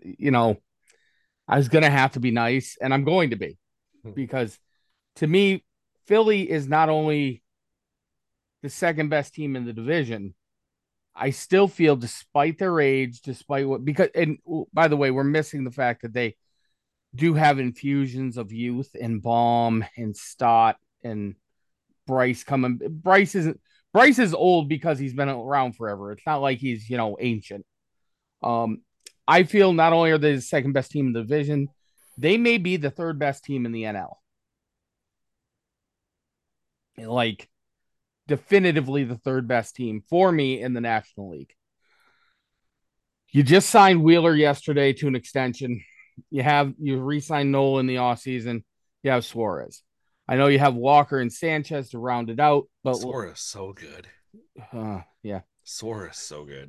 I was gonna have to be nice, and I'm going to be, because to me, Philly is not only the second best team in the division. I still feel, despite their age, and by the way, we're missing the fact that they do have infusions of youth and Baum and Stott and Bryce coming. Bryce is old because he's been around forever. It's not like he's ancient. I feel not only are they the second best team in the division, they may be the third best team in the NL. Like, definitively the third best team for me in the National League. You just signed Wheeler yesterday to an extension. You re-signed Nola in the offseason. You have Suarez. I know you have Walker and Sanchez to round it out, but Suarez so good. Yeah. Suarez so good.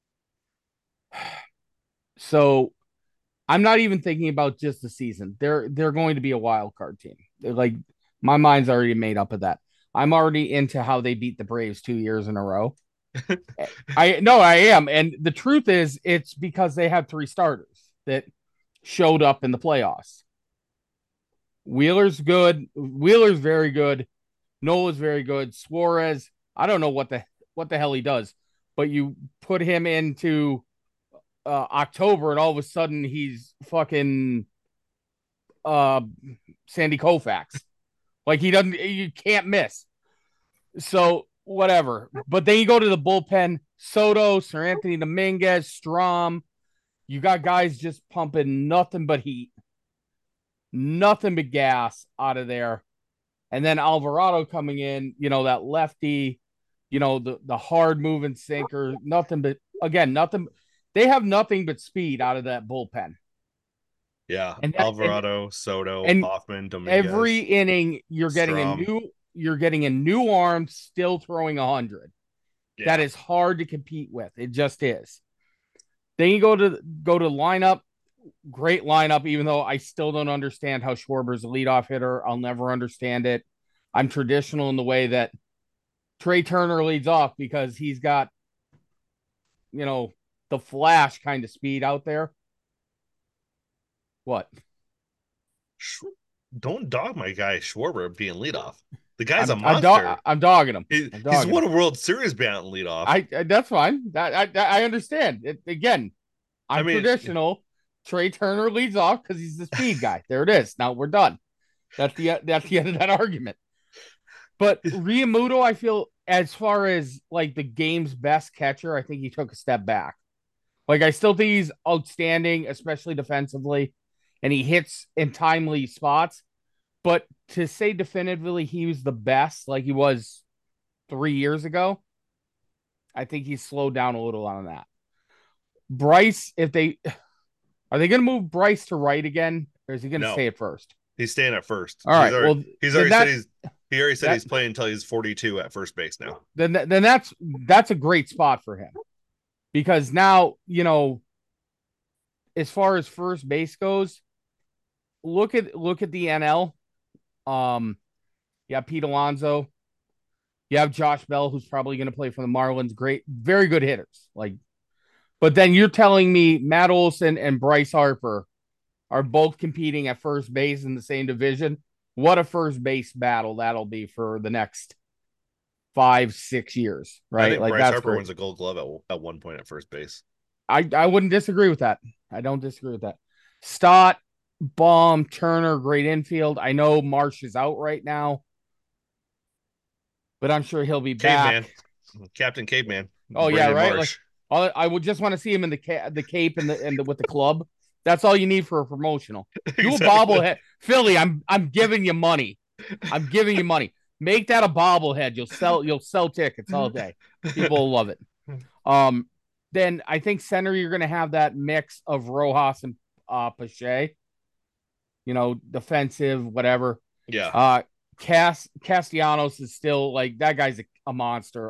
So I'm not even thinking about just the season. They're going to be a wild card team. Like, my mind's already made up of that. I'm already into how they beat the Braves 2 years in a row. I am. And the truth is, it's because they had 3 starters that showed up in the playoffs. Wheeler's good. Wheeler's very good. Nola's very good. Suarez, I don't know what the hell he does, but you put him into October and all of a sudden he's fucking Sandy Koufax. Like, you can't miss. So whatever. But then you go to the bullpen, Soto, Sir Anthony Dominguez, Strom. You got guys just pumping nothing but heat, nothing but gas out of there. And then Alvarado coming in, that lefty, the hard moving sinker, nothing. They have nothing but speed out of that bullpen. Yeah. Alvarado, Soto, and Hoffman, Dominguez. Every inning you're getting Strom. a new arm still throwing 100. Yeah. That is hard to compete with. It just is. Then you go to lineup, great lineup, even though I still don't understand how Schwarber's a leadoff hitter. I'll never understand it. I'm traditional in the way that Trey Turner leads off because he's got, you know, the flash kind of speed out there. What? Don't dog my guy Schwarber being leadoff. The guy's a monster. I'm dogging him. He's won a World Series bout in leadoff. That's fine. I understand. Again, I'm traditional. Trey Turner leads off because he's the speed guy. There it is. Now we're done. That's the end of that argument. But Realmuto, I feel, as far as like the game's best catcher, I think he took a step back. Like, I still think he's outstanding, especially defensively, and he hits in timely spots. But to say definitively he was the best, like he was 3 years ago, I think he's slowed down a little on that. Bryce, are they going to move Bryce to right again, or is he going to stay at first? He's staying at first. All right. He already said he's playing until he's 42 at first base now. Then that's a great spot for him, because now, you know, as far as first base goes, look at the NL. You have Pete Alonso. You have Josh Bell, who's probably going to play for the Marlins. Great, very good hitters. But then you're telling me Matt Olson and Bryce Harper are both competing at first base in the same division. What a first base battle that'll be for the next 5-6 years, right? I think Bryce Harper wins a Gold Glove at one point at first base. I wouldn't disagree with that. I don't disagree with that. Stott, Baum, Turner, great infield. I know Marsh is out right now, but I'm sure he'll be back. Captain Caveman. Oh yeah, right. Marsh. Like, I would just want to see him in the cape and with the club. That's all you need for a promotional. Exactly. Do a bobblehead, Philly. I'm giving you money. I'm giving you money. Make that a bobblehead. You'll sell tickets all day. People will love it. Then I think center, you're going to have that mix of Rojas and Pache. You know, defensive, whatever. Yeah. Castellanos is still like, that guy's a monster.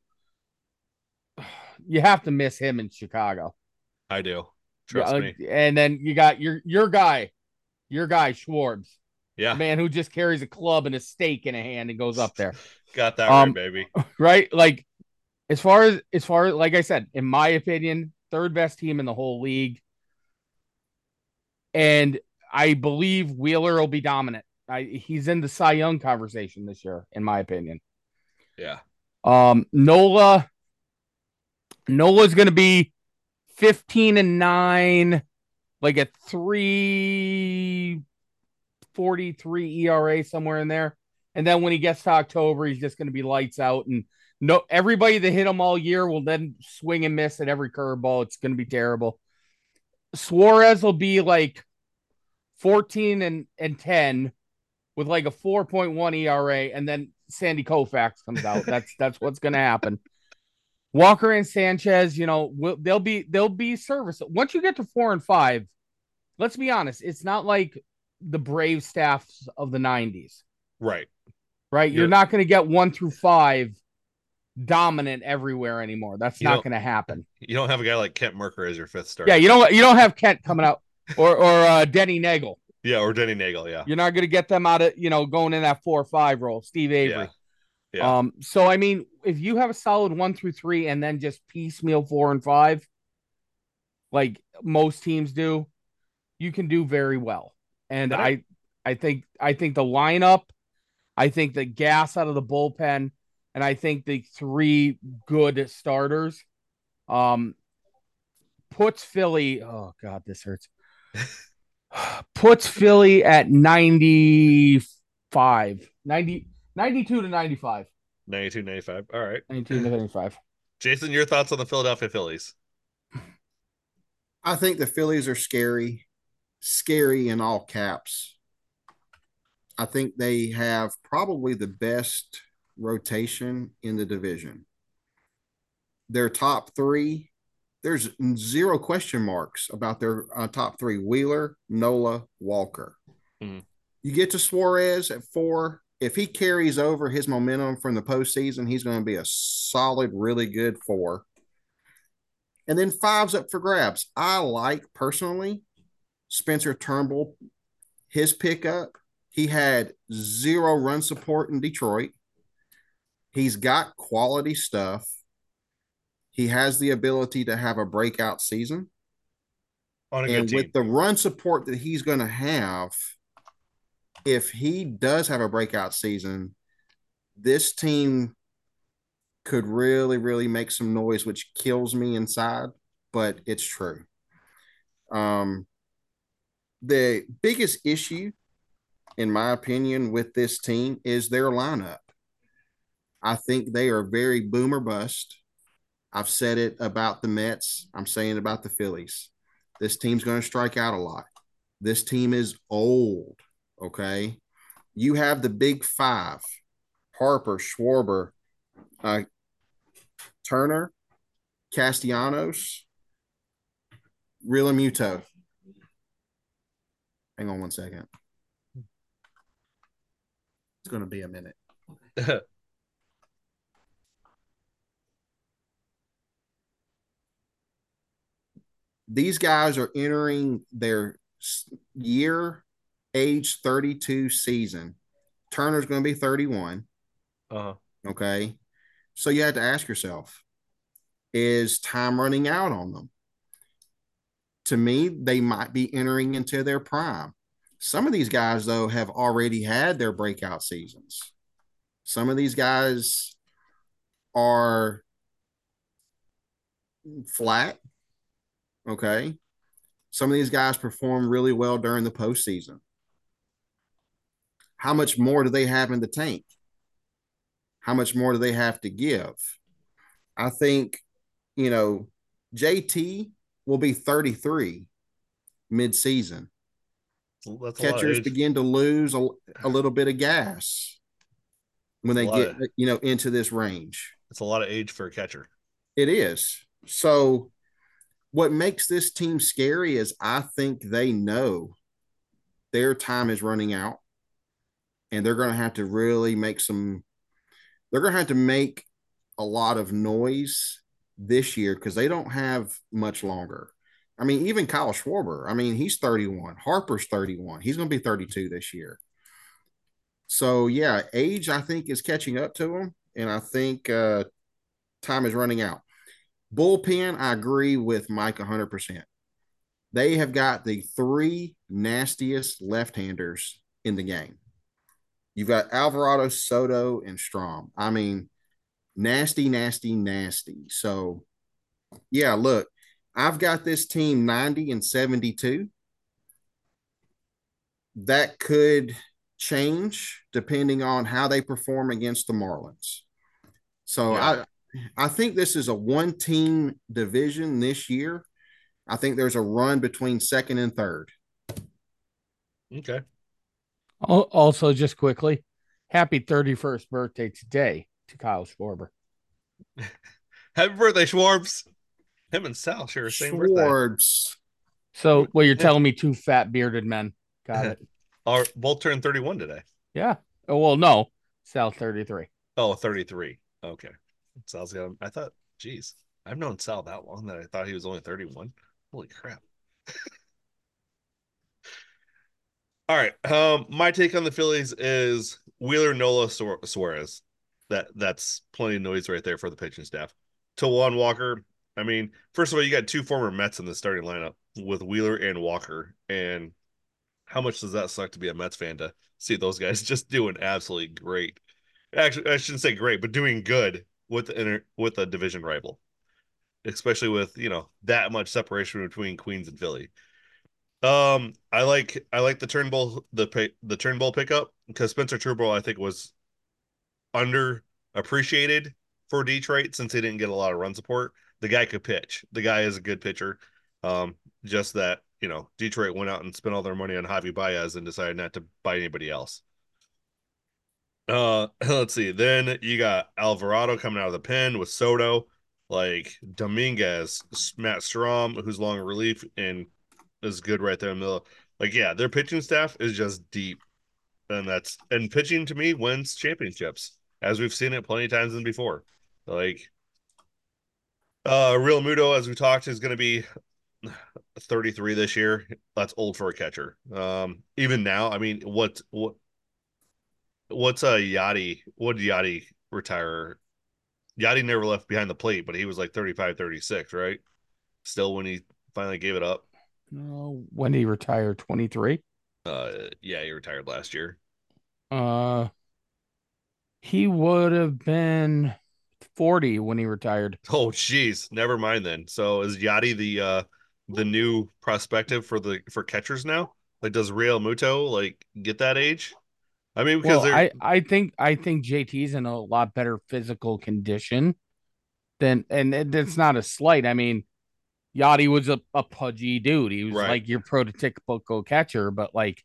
You have to miss him in Chicago. I do. Trust me. And then you got your guy, Schwartz. Yeah. The man who just carries a club and a stake in a hand and goes up there. Got that right, baby. Right? Like, as far as like I said, in my opinion, third best team in the whole league. And I believe Wheeler will be dominant. He's in the Cy Young conversation this year, in my opinion. Yeah. Nola's going to be 15-9, like a 3.43 ERA, somewhere in there. And then when he gets to October, he's just going to be lights out. And everybody that hit him all year will then swing and miss at every curveball. It's going to be terrible. Suarez will be like 14-10 with like a 4.1 ERA, and then Sandy Koufax comes out. That's what's going to happen. Walker and Sanchez, you know, they'll be serviceable. Once you get to 4 and 5, let's be honest, it's not like the Brave staffs of the 90s. Right. You're not going to get 1 through 5 dominant everywhere anymore. That's not going to happen. You don't have a guy like Kent Mercker as your fifth starter. Yeah, you don't have Kent coming out or Denny Nagel. Yeah, or Denny Nagel, yeah. You're not going to get them out of, going in that 4 or 5 role. Steve Avery. Yeah. So I mean, if you have a solid 1 through 3 and then just piecemeal 4 and 5, like most teams do, you can do very well. And I think the lineup, I think the gas out of the bullpen, and I think the 3 good starters puts Philly, oh God, this hurts. Puts Philly at 92 to 95. 92 95. All right. 92 to 95. Jason, your thoughts on the Philadelphia Phillies? I think the Phillies are scary in all caps. I think they have probably the best rotation in the division. Their top 3, there's 0 question marks about their top 3: Wheeler, Nola, Walker. You get to Suarez at 4. If he carries over his momentum from the postseason, he's going to be a solid, really good 4. And then five's up for grabs. I like personally Spencer Turnbull, his pickup. He had zero run support in Detroit. He's got quality stuff. He has the ability to have a breakout season. On a good And team. with the run support that he's going to have, if he does have a breakout season, this team could really, really make some noise, which kills me inside, but it's true. The biggest issue, in my opinion, with this team is their lineup. I think they are very boomer bust. I've said it about the Mets. I'm saying it about the Phillies. This team's going to strike out a lot. This team is old. Okay. You have the big five: Harper, Schwarber, uh, Turner, Castellanos, Realmuto. Hang on one second. It's going to be a minute. These guys are entering their year age 32 season. Turner's going to be 31. Uh-huh. Okay. So you have to ask yourself, is time running out on them? To me, they might be entering into their prime. Some of these guys, though, have already had their breakout seasons. Some of these guys are flat. Okay. Some of these guys perform really well during the postseason. How much more do they have in the tank? How much more do they have to give? I think, JT will be 33 mid-season. That's a lot of Catchers age. begin to lose a little bit of gas when they get into this range. It's a lot of age for a catcher. It is. So what makes this team scary is I think they know their time is running out, and they're going to have to really they're going to have to make a lot of noise this year because they don't have much longer. I mean, even Kyle Schwarber, I mean, he's 31. Harper's 31. He's going to be 32 this year. So, yeah, age, I think, is catching up to him. And I think time is running out. Bullpen, I agree with Mike 100%. They have got the three nastiest left-handers in the game. You've got Alvarado, Soto, and Strom. I mean, nasty, nasty, nasty. So, yeah, look, I've got this team 90 and 72. That could change depending on how they perform against the Marlins. So Yeah. I think this is a one-team division this year. I think there's a run between second and third. Okay. Also, just quickly, happy 31st birthday today to Kyle Schwarber. Happy birthday, Schwarbs. Him and Sal share the same birthday. Schwartz. So, well, you're telling me two fat bearded men. Got it. Are both turned 31 today. Yeah. Oh, well, no. Sal 33. Oh, 33. Okay. Sal's got him. I thought, geez, I've known Sal that long that I thought he was only 31. Holy crap. All right. My take on the Phillies is Wheeler, Nola, Suarez. That's plenty of noise right there for the pitching staff. Taijuan Walker. I mean, first of all, you got two former Mets in the starting lineup with Wheeler and Walker, and how much does that suck to be a Mets fan to see those guys just doing absolutely great? Actually, I shouldn't say great, but doing good with a division rival, especially with that much separation between Queens and Philly. I like the Turnbull pickup because Spencer Turnbull I think was underappreciated for Detroit since he didn't get a lot of run support. The guy could pitch. The guy is a good pitcher. Just that Detroit went out and spent all their money on Javi Baez and decided not to buy anybody else. Let's see. Then you got Alvarado coming out of the pen with Soto, like Dominguez, Matt Strom, who's long relief and is good right there in the middle. Like, yeah, their pitching staff is just deep. And pitching to me wins championships, as we've seen it plenty of times than before. Like, Real Muto, as we talked, is going to be 33 this year. That's old for a catcher. Even now, I mean, what's a Yachty? What did Yachty retire? Yachty never left behind the plate, but he was like 35, 36, right? Still when he finally gave it up. When did he retire? 23. Yeah, he retired last year. Uh, he would have been 40 when he retired. Oh, geez, never mind then. So is Yachty the new prospective for catchers now? Like, does Real Muto like get that age? I mean, because Well, they're I think JT's in a lot better physical condition than, and it's not a slight. I mean, Yachty was a pudgy dude. He was right. like your prototypical catcher, but like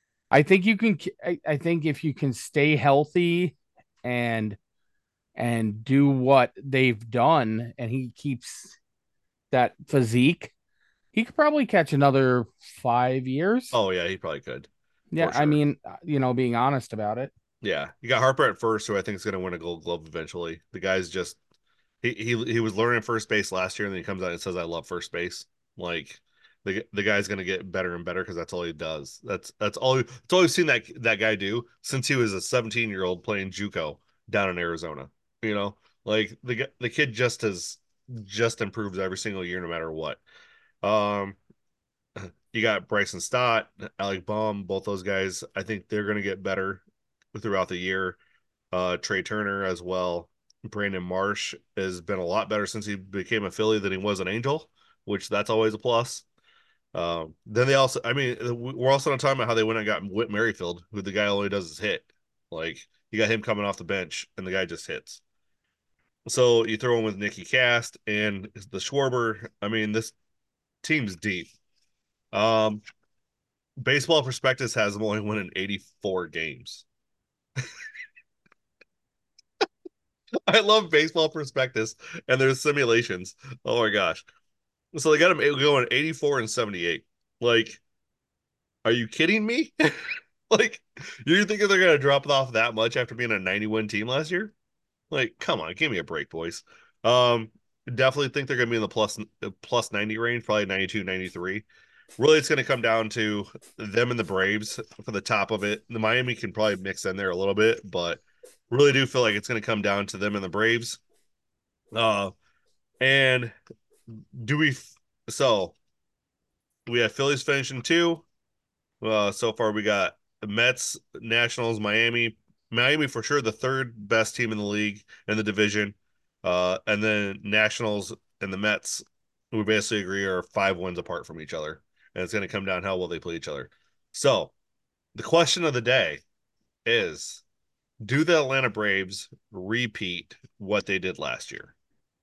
I think if you can stay healthy and do what they've done and he keeps that physique, he could probably catch another 5 years. Oh yeah, he probably could Yeah, for I sure. mean, being honest about it. Yeah, you got Harper at first, who I think is going to win a Gold Glove eventually. The guy's just he was learning first base last year, and then he comes out and says, "I love first base." Like the guy's going to get better and better because that's all he does. That's all we've seen that guy do since he was a 17-year-old playing JUCO down in Arizona. You know, like the kid just improves every single year, no matter what. Um, you got Bryson Stott, Alec Baum, both those guys. I think they're going to get better throughout the year. Trey Turner as well. Brandon Marsh has been a lot better since he became a Philly than he was an Angel, which that's always a plus. Then they also, I mean, we're also not talking about how they went and got Whit Merrifield, who the guy only does is hit. Like you got him coming off the bench, and the guy just hits. So you throw in with Nicky Cast and the Schwarber. I mean, this team's deep. Um, Baseball Prospectus has them only winning 84 games. I love Baseball Prospectus and their simulations. Oh my gosh. So they got them going 84 and 78. Like, are you kidding me? Like, you think they're going to drop it off that much after being a 90-win team last year? Like, come on, give me a break, boys. Um, Definitely think they're going to be in the plus 90 range, probably 92, 93. Really, it's going to come down to them and the Braves for the top of it. The Miami can probably mix in there a little bit, but really do feel like it's going to come down to them and the Braves. Uh, and do we? So we have Phillies finishing two. So far we got the Mets, Nationals, Miami. Miami for sure the third best team in the league in the division. And then Nationals and the Mets, we basically agree are 5 wins apart from each other. And it's going to come down how well they play each other. So the question of the day is, do the Atlanta Braves repeat what they did last year?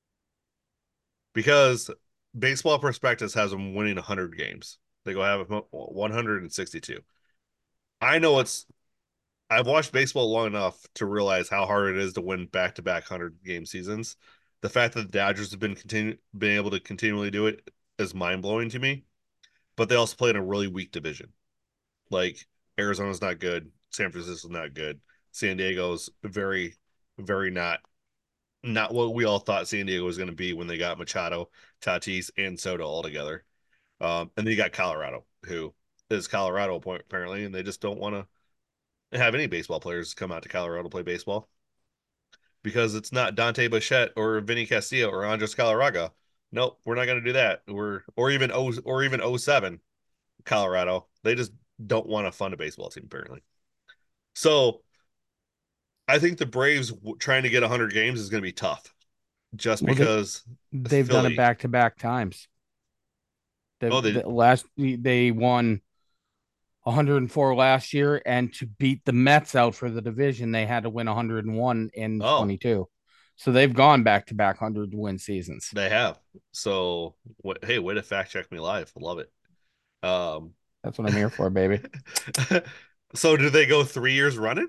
Because Baseball Prospectus has them winning 100 games. They go have 162. I know I've watched baseball long enough to realize how hard it is to win back-to-back 100-game seasons. The fact that the Dodgers have been able to continually do it is mind-blowing to me. But they also play in a really weak division. Like Arizona's not good, San Francisco's not good, San Diego's very, very not what we all thought San Diego was going to be when they got Machado, Tatis, and Soto all together. And then you got Colorado, who is Colorado apparently, and they just don't want to have any baseball players come out to Colorado to play baseball because it's not Dante Bichette or Vinny Castillo or Andres Galarraga. Nope, we're not going to do that. Or even '07 Colorado. They just don't want to fund a baseball team apparently. So I think the Braves trying to get 100 games is going to be tough, just Well, because they've done it Philly. back to back times. Oh, they. They won 104 last year, and to beat the Mets out for the division, they had to win 101 in Oh, 22. So they've gone back to back 100 win seasons. they have. So what? Hey, way to fact check me live. Love it. Um. That's what I'm here for, baby. So do they go 3 years running?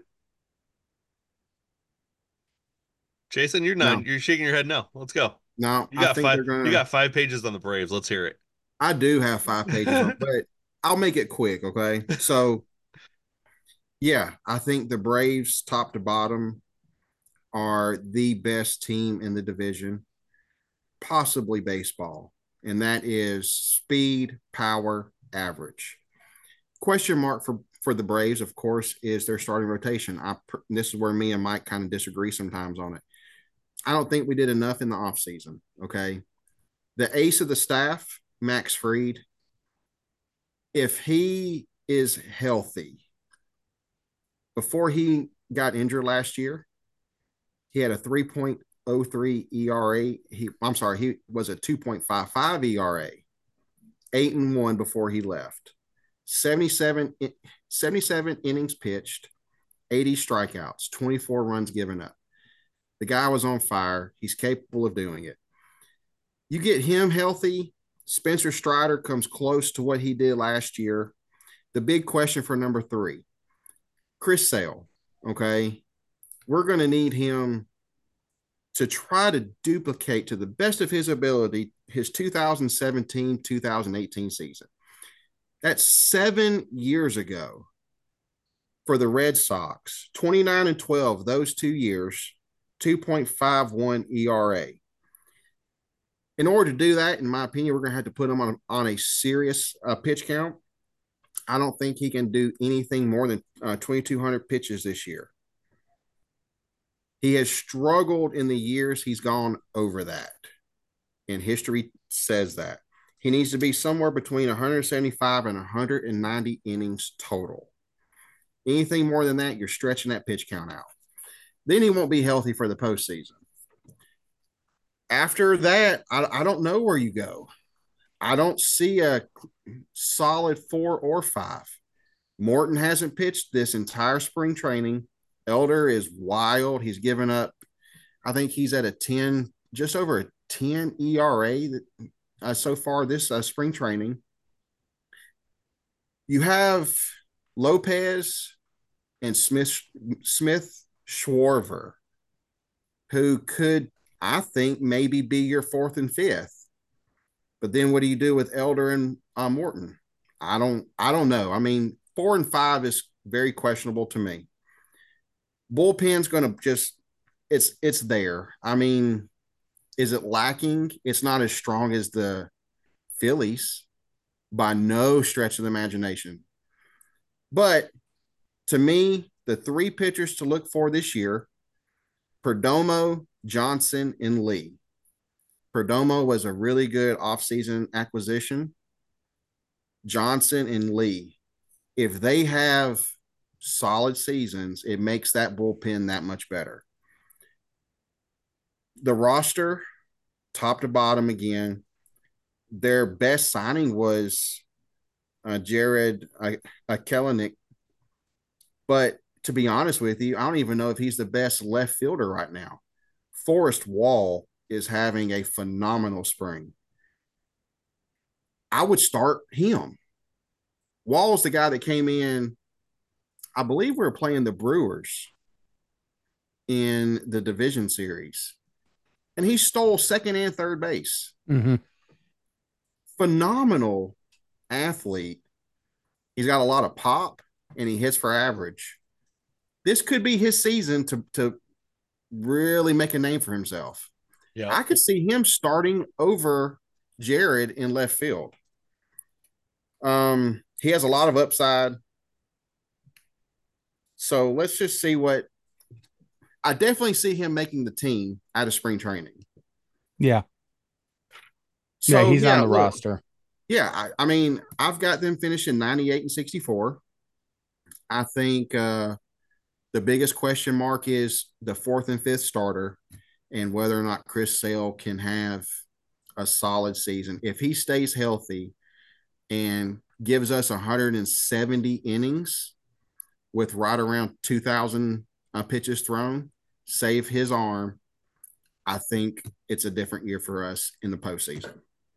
Jason, No, you're shaking your head no. Let's go. no, I think they're You gonna. got 5 pages on the Braves. Let's hear it. I do have 5 pages on, but I'll make it quick. Okay, so yeah, I think the Braves, top to bottom, are the best team in the division. possibly baseball, and that is speed, power, average. Question mark for the Braves, of course, is their starting rotation. This is where me and Mike kind of disagree sometimes on it. I don't think we did enough in the offseason. Okay. The ace of the staff, Max Fried, if he is healthy, before he got injured last year, he had a 3.03 ERA. He was a 2.55 ERA, 8-1 before he left. 77 innings pitched, 80 strikeouts, 24 runs given up. The guy was on fire. He's capable of doing it. You get him healthy, Spencer Strider comes close to what he did last year. The big question for number 3, Chris Sale. Okay. We're going to need him to try to duplicate to the best of his ability his 2017-2018 season. That's 7 years ago for the Red Sox. 29-12, those 2 years, 2.51 ERA. In order to do that, in my opinion, we're going to have to put him on a serious pitch count. I don't think he can do anything more than 2,200 pitches this year. He has struggled in the years he's gone over that, and history says that. He needs to be somewhere between 175 and 190 innings total. Anything more than that, you're stretching that pitch count out. Then he won't be healthy for the postseason. After that, I don't know where you go. I don't see a solid 4 or 5. Morton hasn't pitched this entire spring training. Elder is wild. He's given up. I think he's at a 10, just over a 10 ERA so far this spring training. You have Lopez and Smith Schwarber, who could, I think, maybe be your 4th and 5th. But then what do you do with Elder and Morton? I don't know. I mean, 4 and 5 is very questionable to me. Bullpen's going to just, it's there. I mean, is it lacking? It's not as strong as the Phillies by no stretch of the imagination. But to me, the 3 pitchers to look for this year, Perdomo, Johnson, and Lee. Perdomo was a really good offseason acquisition. Johnson and Lee, if they have solid seasons, it makes that bullpen that much better. The roster, top to bottom again, their best signing was Jared Kelenic. But to be honest with you, I don't even know if he's the best left fielder right now. Forrest Wall is having a phenomenal spring. I would start him. Wall's the guy that came in, I believe we were playing the Brewers in the division series, and he stole second and third base. Mm-hmm. Phenomenal athlete. He's got a lot of pop, and he hits for average. This could be his season to really make a name for himself. Yeah, I could see him starting over Jared in left field. He has a lot of upside. So let's just see what I definitely see him making the team out of spring training. Yeah. So, yeah, he's on the roster. Yeah, I mean, I've got them finishing 98 and 64. I think the biggest question mark is the 4th and 5th starter and whether or not Chris Sale can have a solid season. If he stays healthy and gives us 170 innings with right around 2,000 pitches thrown, save his arm, I think it's a different year for us in the postseason.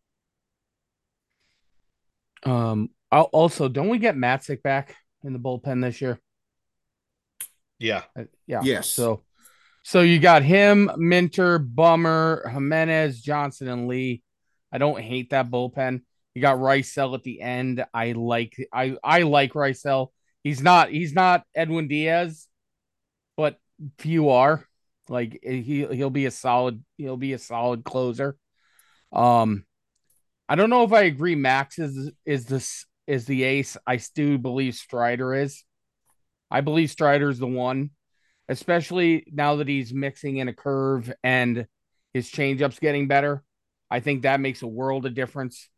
Also, don't we get Matzik back in the bullpen this year? yeah. Yeah. Yes. So you got him, Minter, Bummer, Jimenez, Johnson, and Lee. I don't hate that bullpen. You got Rysel at the end. I like Rysel. He's not Edwin Diaz, but few are. Like he'll be a solid closer. Um, I don't know if I agree. Max is the ace. I still believe Strider is. I believe Strider's the one, especially now that he's mixing in a curve and his changeup's getting better. I think that makes a world of difference.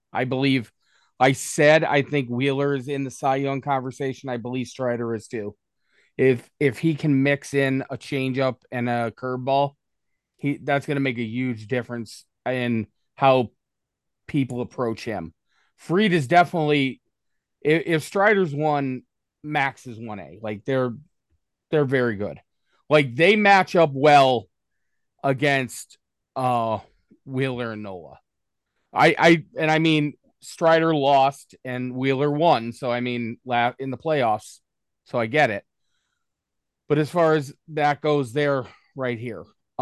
I think Wheeler is in the Cy Young conversation. I believe Strider is too. If he can mix in a changeup and a curveball, that's going to make a huge difference in how people approach him. Freed is definitely if Strider's one, Max is 1A. Like they're very good. Like they match up well against Wheeler and Nola. I mean Strider lost and Wheeler won, so I mean in the playoffs, so I get it. But as far as that goes, they're right here.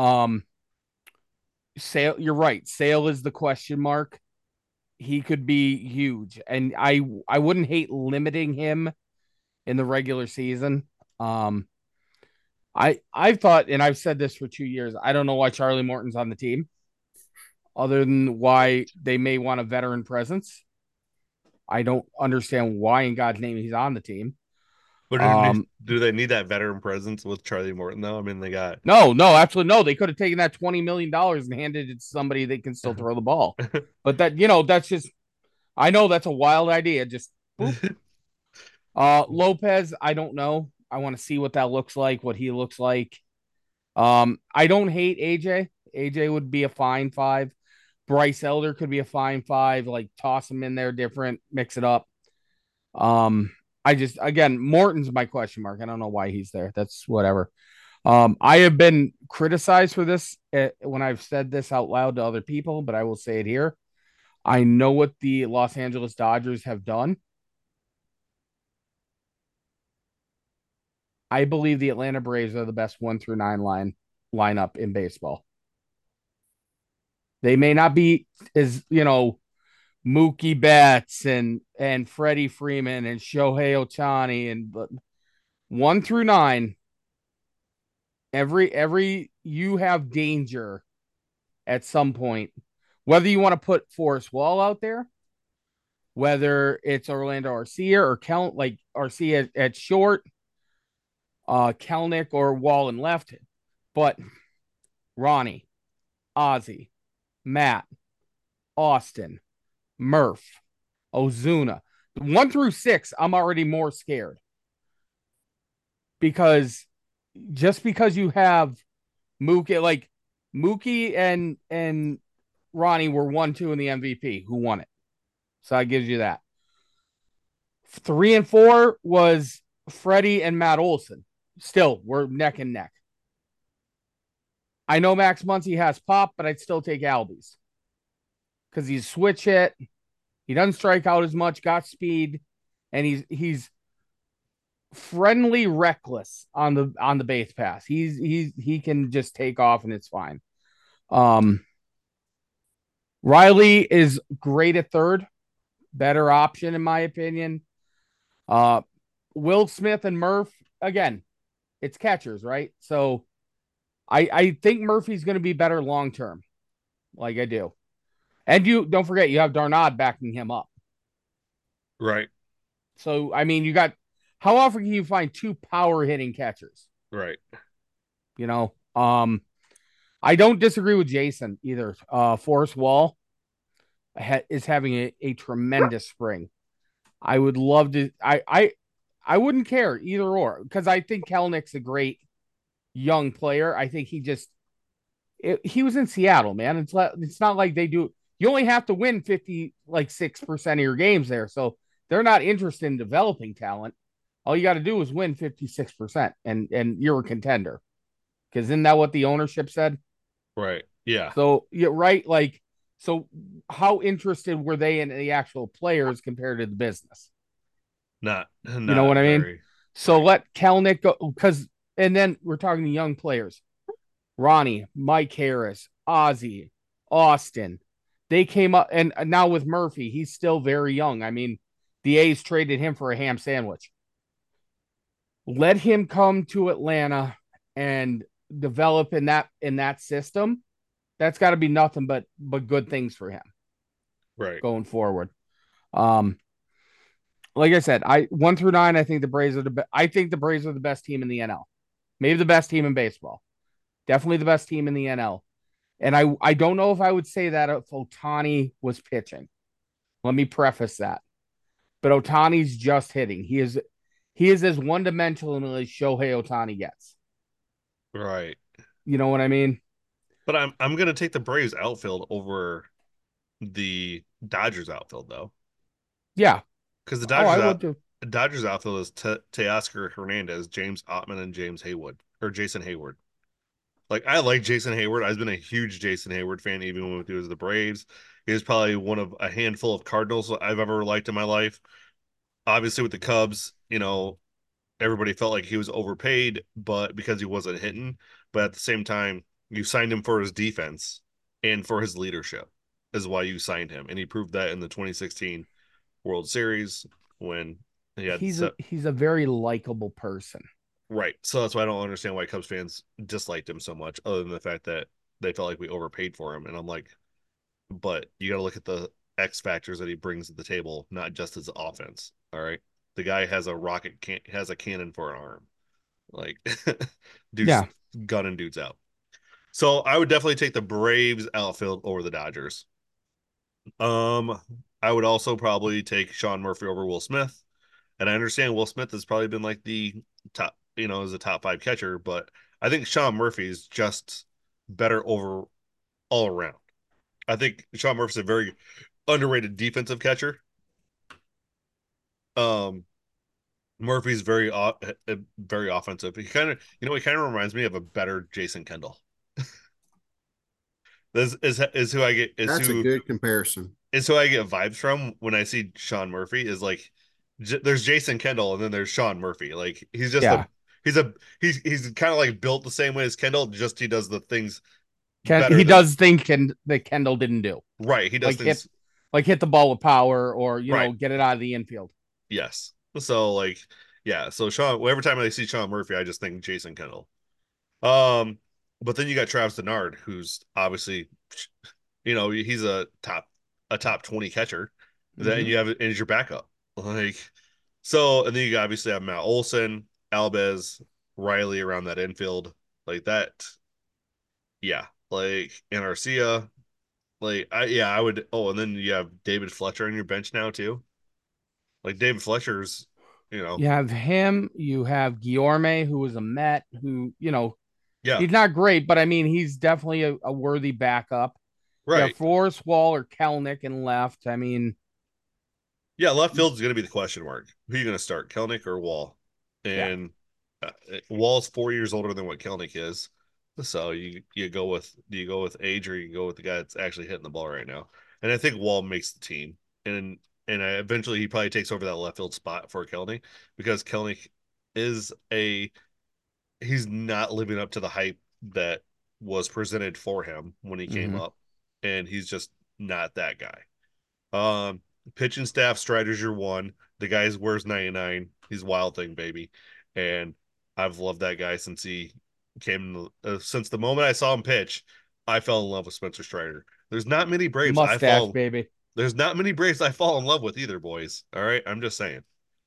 Sale, you're right. Sale is the question mark. He could be huge, and I wouldn't hate limiting him in the regular season. I've thought, and I've said this for 2 years. I don't know why Charlie Morton's on the team, other than why they may want a veteran presence. I don't understand why in God's name he's on the team. But do they need that veteran presence with Charlie Morton though? I mean, they got no, absolutely no. They could have taken that $20 million and handed it to somebody that can still throw the ball. But that's just. I know that's a wild idea. Just Lopez, I don't know. I want to see what that looks like, what he looks like. I don't hate AJ. AJ would be a fine 5. Bryce Elder could be a fine 5. Like toss him in there, different, mix it up. Again, Morton's my question mark. I don't know why he's there. That's whatever. I have been criticized for this when I've said this out loud to other people, but I will say it here. I know what the Los Angeles Dodgers have done. I believe the Atlanta Braves are the best 1 through 9 lineup in baseball. They may not be as, Mookie Betts and Freddie Freeman and Shohei Ohtani, but 1 through 9, every you have danger at some point. Whether you want to put Forrest Wall out there, whether it's Orlando Arcia or like Arcia at short, Kelnick or Wall and left, but Ronnie, Ozzie, Matt, Austin, Murph, Ozuna. 1 through 6, I'm already more scared because just because you have Mookie and Ronnie were 1-2 in the MVP. Who won it? So that gives you that. 3 and 4 was Freddie and Matt Olson. Still, we're neck and neck. I know Max Muncy has pop, but I'd still take Albies because he's switch hit. He doesn't strike out as much, got speed, and he's friendly, reckless on the base pass. He can just take off and it's fine. Riley is great at third, better option in my opinion. Will Smith and Murph, again, it's catchers, right? So I think Murphy's going to be better long term, like I do. And you don't forget, you have Darnod backing him up. Right. So, I mean, how often can you find 2 power hitting catchers? Right. I don't disagree with Jason either. Forrest Wall is having a tremendous spring. I would love to. I wouldn't care either or because I think Kelnick's a great young player. I think he was in Seattle, man. It's not like they do. You only have to win 6% of your games there, so they're not interested in developing talent. All you got to do is win 56%, and you're a contender. Because isn't that what the ownership said? Right. Yeah. So you're right. So how interested were they in the actual players compared to the business? Not you know what I mean? So let Kelnick go and then we're talking to young players. Ronnie, Mike Harris, Ozzie, Austin. They came up, and now with Murphy, he's still very young. I mean, the A's traded him for a ham sandwich. Let him come to Atlanta and develop in that system, That's got to be nothing but good things for him Right. going forward. Um, like I said, I 1 through 9, I think the Braves are I think the Braves are the best team in the NL. Maybe the best team in baseball. Definitely the best team in the NL. And I don't know if I would say that if Ohtani was pitching. Let me preface that. But Ohtani's just hitting. He is as one dimensional as Shohei Ohtani gets. Right. You know what I mean? But I'm gonna take the Braves outfield over the Dodgers outfield though, Yeah. because Oh, I would too. The Dodgers outfield is Teoscar Hernandez, James Ottman, and James Haywood or Jason Hayward. Like I like Jason Hayward. I've been a huge Jason Hayward fan even when he was the Braves. He was probably one of a handful of Cardinals I've ever liked in my life. Obviously with the Cubs, everybody felt like he was overpaid, but because he wasn't hitting. But at the same time, you signed him for his defense and for his leadership is why you signed him. And he proved that in the 2016 World Series when he had He's a very likable person. right. So that's why I don't understand why Cubs fans disliked him so much, other than the fact that they felt like we overpaid for him. And I'm like, but you got to look at the X factors that he brings to the table, not just his offense. All right. The guy has has a cannon for an arm. Like, dude's Yeah. gunning dudes out. So I would definitely take the Braves outfield over the Dodgers. Um, I would also probably take Sean Murphy over Will Smith. And I understand Will Smith has probably been like the top, as a top five catcher, but I think Sean Murphy is just better over all around. I think Sean Murphy's a very underrated defensive catcher. Um, Murphy's very offensive. He kind of reminds me of a better Jason Kendall. This is who I get That's a good comparison. is who I get vibes from when I see Sean Murphy is like there's Jason Kendall and then there's Sean Murphy. Like he's just Yeah. he's kind of like built the same way as Kendall, just he does the things better He than does things that Kendall didn't do. right. He does Like hit things like hit the ball with power or right. get it out of the infield. Yes. So like yeah, so Sean every time I see Sean Murphy, I just think Jason Kendall. Um but then you got Travis Denard, who's obviously he's a top 20 catcher. Then Mm-hmm. you have it as your backup. Like so, and then you obviously have Matt Olson, Alves, Riley around that infield. Like that, yeah. Like and Arcia. I would and then you have David Fletcher on your bench now too. Like David Fletcher's, you know, You have him. You have Guillorme, who was a Met, who yeah, he's not great, but I mean he's definitely a worthy backup. You have right. Forrest Wall or Kelnick in left. I mean, Yeah, left field is going to be the question mark. Who are you going to start, Kelnick or Wall? yeah. And uh, Wall's 4 years older than what Kelnick is, so you go with do you go with age or you go with the guy that's actually hitting the ball right now? And I think Wall makes the team, and eventually he probably takes over that left field spot for Kelnick because Kelnick is a he's not living up to the hype that was presented for him when he came Mm-hmm. up, and he's just not that guy. Um, Pitching staff, Strider's your one. The guy wears 99. He's Wild Thing, baby. And I've loved that guy since he came, since the moment I saw him pitch, I fell in love with Spencer Strider. There's not many Braves I Mustache, fall, baby. there's not many Braves I fall in love with either, boys. All right. I'm just saying.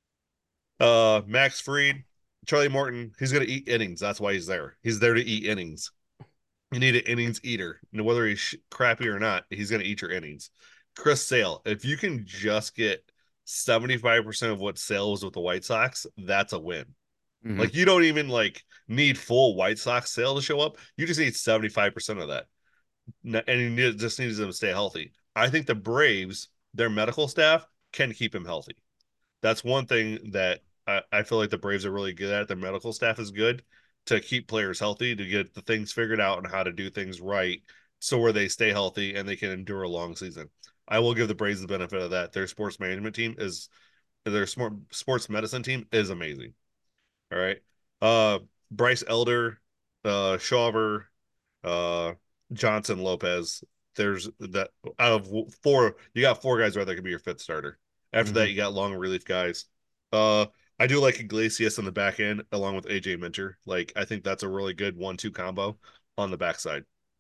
Max Fried, Charlie Morton, he's going to eat innings. That's why he's there. He's there to eat innings. You need an innings eater. And whether he's crappy or not, he's going to eat your innings. Chris Sale, if you can just get 75% of what Sale was with the White Sox, that's a win. Mm-hmm. Like you don't even like need full White Sox Sale to show up. You just need 75% of that. And just needs them to stay healthy. I think the Braves, their medical staff, can keep him healthy. That's one thing that I feel like the Braves are really good at. Their medical staff is good to keep players healthy, to get the things figured out and how to do things right so where they stay healthy and they can endure a long season. I will give the Braves the benefit of that. Their sports management team is their sports medicine team is amazing. All right. Bryce Elder, Shawver, uh Johnson Lopez. There's that out of four, you got four guys right that could be your fifth starter. After Mm-hmm. that, you got long relief guys. Uh I do like Iglesias on the back end along with AJ Minter. Like I think that's a really good 1-2 combo on the backside.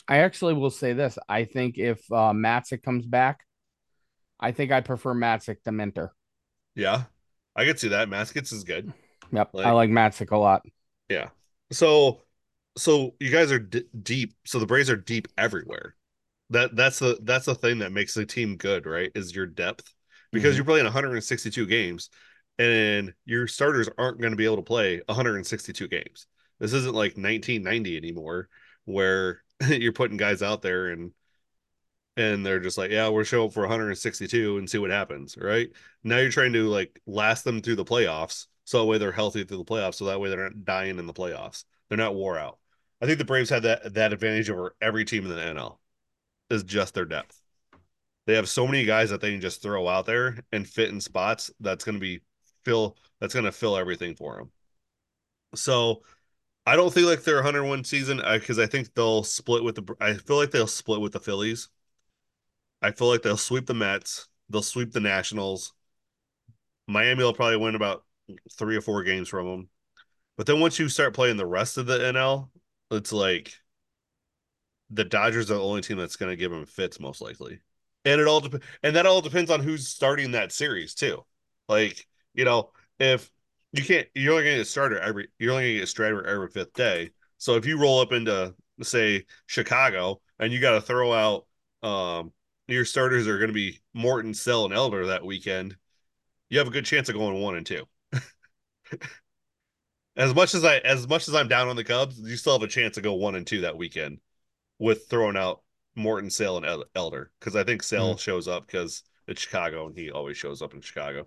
I actually will say this. I think if Matzik comes back, I think I prefer Matzik to Minter. Yeah, I could see that. Maskets is good. Yep, I Like, like Matzik a lot. yeah. So, so you guys are deep. So the Braves are deep everywhere. That's the thing that makes the team good, right? Is your depth because Hmm. you're playing 162 games, and your starters aren't going to be able to play 162 games. This isn't like 1990 anymore, where you're putting guys out there and they're just like, yeah, we're showing for 162 and see what happens, right? Now you're trying to like last them through the playoffs, so that way they're healthy through the playoffs, so that way they're not dying in the playoffs. They're not wore out. I think the Braves had that advantage over every team in the NL is just their depth. They have so many guys that they can just throw out there and fit in spots that's going to fill everything for them. So I don't think like their 101 season because I think they'll split with the. I feel like they'll split with the Phillies. I feel like they'll sweep the Mets. They'll sweep the Nationals. Miami will probably win about 3 or 4 games from them. But then once you start playing the rest of the NL, it's like the Dodgers are the only team that's going to give them fits most likely. And that all depends on who's starting that series too. Like, if you're only going to get a starter you're only going to get a starter every fifth day. So if you roll up into say Chicago and you got to throw out your starters are going to be Morton, Sell, and Elder that weekend, you have a good chance of going 1-2. As much as I'm down on the Cubs, you still have a chance to go 1-2 that weekend with throwing out Morton, Sale, and Elder because I think Sale Hmm. shows up because it's Chicago and he always shows up in Chicago.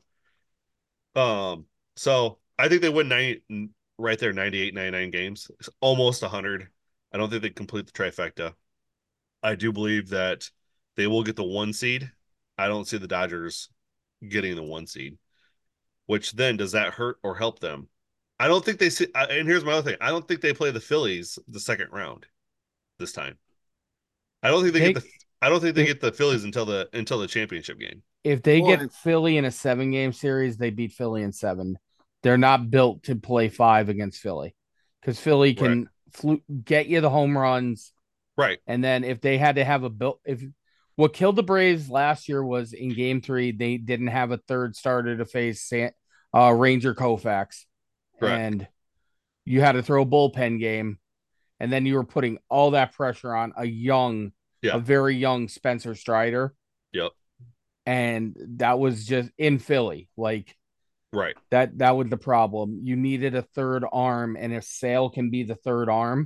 So I think they win 90 right there, 98, 99 games. It's almost 100. I don't think they complete the trifecta. I do believe that they will get the 1 seed. I don't see the Dodgers getting the 1 seed, which then does that hurt or help them? I don't think they see. And here's my other thing: I don't think they play the Phillies the second round this time. I don't think they get They the. I don't think they if get the Phillies until the championship game. if they Well, get Philly in a 7 game series, they beat Philly in seven. They're not built to play five against Philly because Philly Right. can get you the home runs. Right. And then if they had to have a built, if what killed the Braves last year was in Game 3, they didn't have a third starter to face Ranger Koufax, Correct. and you had to throw a bullpen game, and then you were putting all that pressure on a Yeah. very young Spencer Strider, Yep. and that was just in Philly. Like Right. that was the problem. You needed a third arm, and if Sale can be the third arm,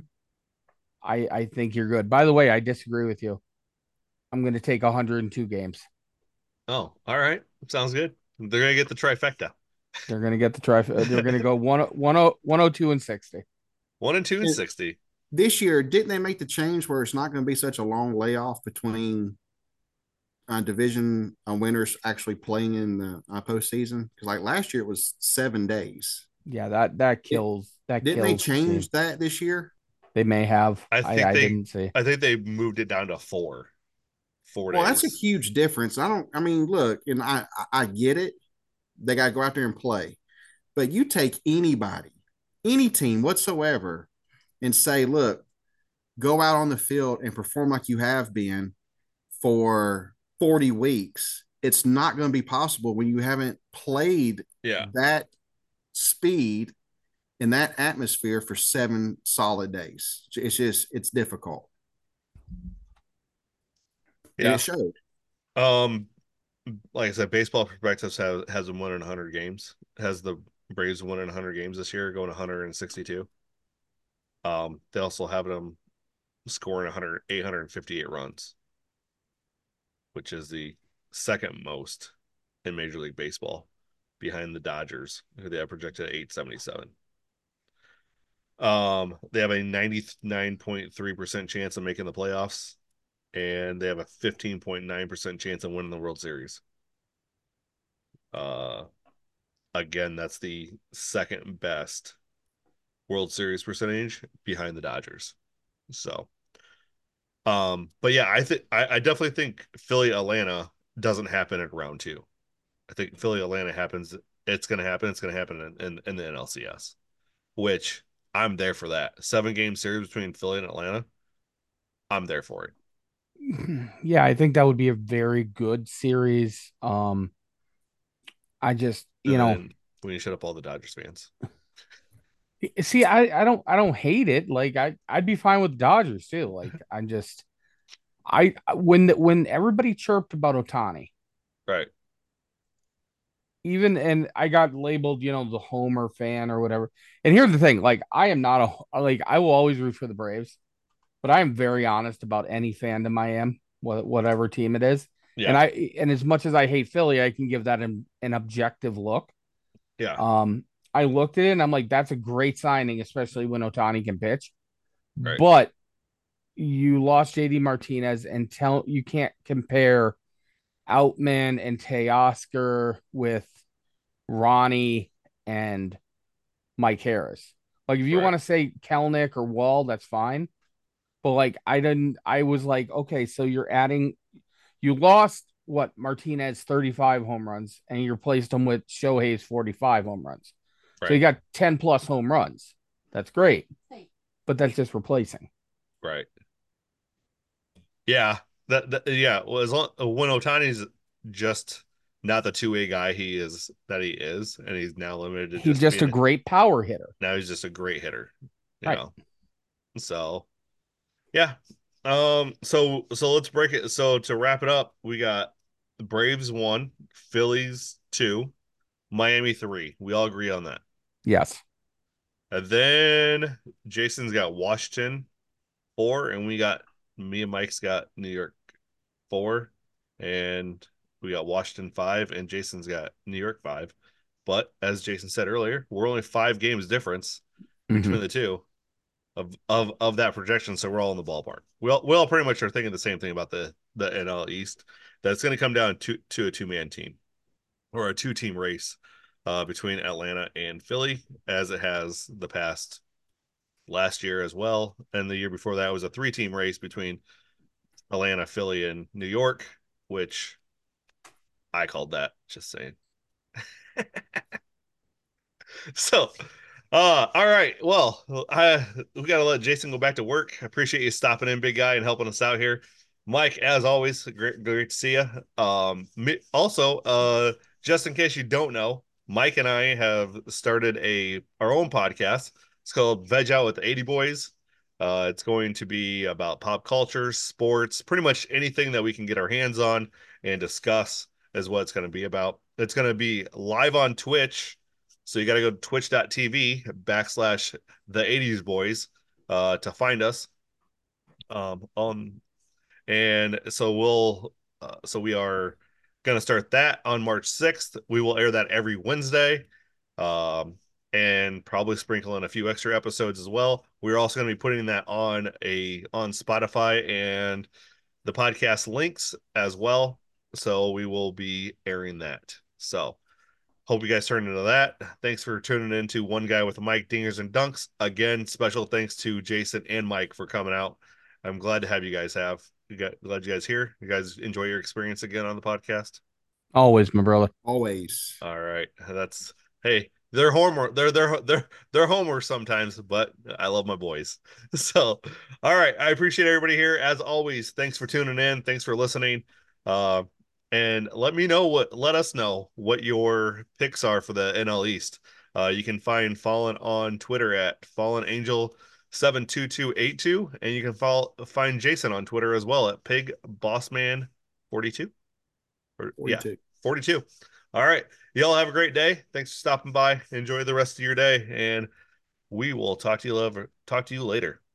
I think you're good. By the way, I disagree with you. I'm going to take 102 games. Oh, all right. Sounds good. They're gonna get the trifecta. They're going to get the try. They're going to go 102 and 60. 1-2 and and 60. this year, didn't they make the change where it's not going to be such a long layoff between division winners actually playing in the postseason? Because like last year, it was 7 days. Yeah, that It, kills that didn't they kills the team. change that this year? They may have. I think I they, didn't see. I think they moved it down to four Well, that's a days. huge difference. I mean, look, and I get it. They got to go out there and play. But you take anybody, any team whatsoever, and say, look, go out on the field and perform like you have been for 40 weeks. It's not going to be possible when you haven't played Yeah. that speed in that atmosphere for 7 solid days. It's difficult. And it Yeah. showed. Um, like I said, Baseball Perspectives has them winning 100 games. Has the Braves winning 100 games this year, going 162. They also have them scoring 858 runs, which is the second most in Major League Baseball, behind the Dodgers, who they have projected at 877. They have a 99.3% chance of making the playoffs, and they have a 15.9% chance of winning the World Series. Uh, Again, that's the second best World Series percentage behind the Dodgers. So, but yeah, I definitely think Philly Atlanta doesn't happen at round two. I think Philly Atlanta happens. It's going to happen. It's going to happen in the NLCS, which I'm there for that 7 game series between Philly and Atlanta. I'm there for it. Yeah, I think that would be a very good series. I just, And then we need to shut up all the Dodgers fans. see, I don't hate it. Like I'd be fine with Dodgers too. Like I'm just when everybody chirped about Otani, Right. even and I got labeled, the Homer fan or whatever. And here's the thing, like I am not like I will always root for the Braves, but I am very honest about any fandom I am, whatever team it is. And Yeah. and as much as I hate Philly, I can give that an objective look. Yeah. Um, I looked at it and I'm like, that's a great signing, especially when Otani can pitch. Right. But you lost JD Martinez and you can't compare Outman and Teoscar with Ronnie and Mike Harris. Like if you Right. want to say Kelnick or Wall, that's fine. But like I was like, okay, so you lost what Martinez 35 home runs and you replaced him with Shohei's 45 home runs. So you Right. got 10 plus home runs. That's great. But that's just replacing. Right. Yeah. Yeah. Well, when Otani's just not the 2A guy he is, and he's now limited to He's just just a being great power hitter. now he's just a great hitter, you Right. know. So yeah. So let's break it. So to wrap it up, we got the Braves 1, Phillies 2, Miami 3. We all agree on that. Yes. And then Jason's got Washington 4, and me and Mike's got New York 4, and we got Washington 5, and Jason's got New York 5. But as Jason said earlier, we're only 5 games difference Mm-hmm. between the two of that projection, so we're all in the ballpark. We all pretty much are thinking the same thing about the NL East. That it's going to come down to a 2-man team or a 2-team race between Atlanta and Philly, as it has the past last year as well, and the year before that was a 3-team race between Atlanta, Philly, and New York, which I called that. Just saying. So, all right. Well, we got to let Jason go back to work. I appreciate you stopping in, big guy, and helping us out here. Mike, as always, great to see you. Also, just in case you don't know, Mike and I have started our own podcast. It's called Veg Out with the 80 Boys. It's going to be about pop culture, sports, pretty much anything that we can get our hands on and discuss is what it's going to be about. It's going to be live on Twitch, so you got to go to twitch.tv/ the 80s boys to find us. On and so we are gonna start that on March 6th. We will air that every Wednesday. And probably sprinkle in a few extra episodes as well. We're also going to be putting that on Spotify and the podcast links as well. So we will be airing that. So hope you guys turn into that. Thanks for tuning in to One Guy with a Mic, Dingers and Dunks. Again, special thanks to Jason and Mike for coming out. I'm glad to have you guys glad you guys here. You guys enjoy your experience again on the podcast. Always, my brother. Always. All right. Hey, they're homework. They're homework sometimes, but I love my boys. So, all right. I appreciate everybody here as always. Thanks for tuning in. Thanks for listening. Uh, and let us know what your picks are for the NL East. You can find Fallen on Twitter at Fallen Angel 72282, and you can find Jason on Twitter as well at Pig Bossman 42. Yeah, 42. 42. All right. Y'all have a great day. Thanks for stopping by. Enjoy the rest of your day, and we will talk to you later.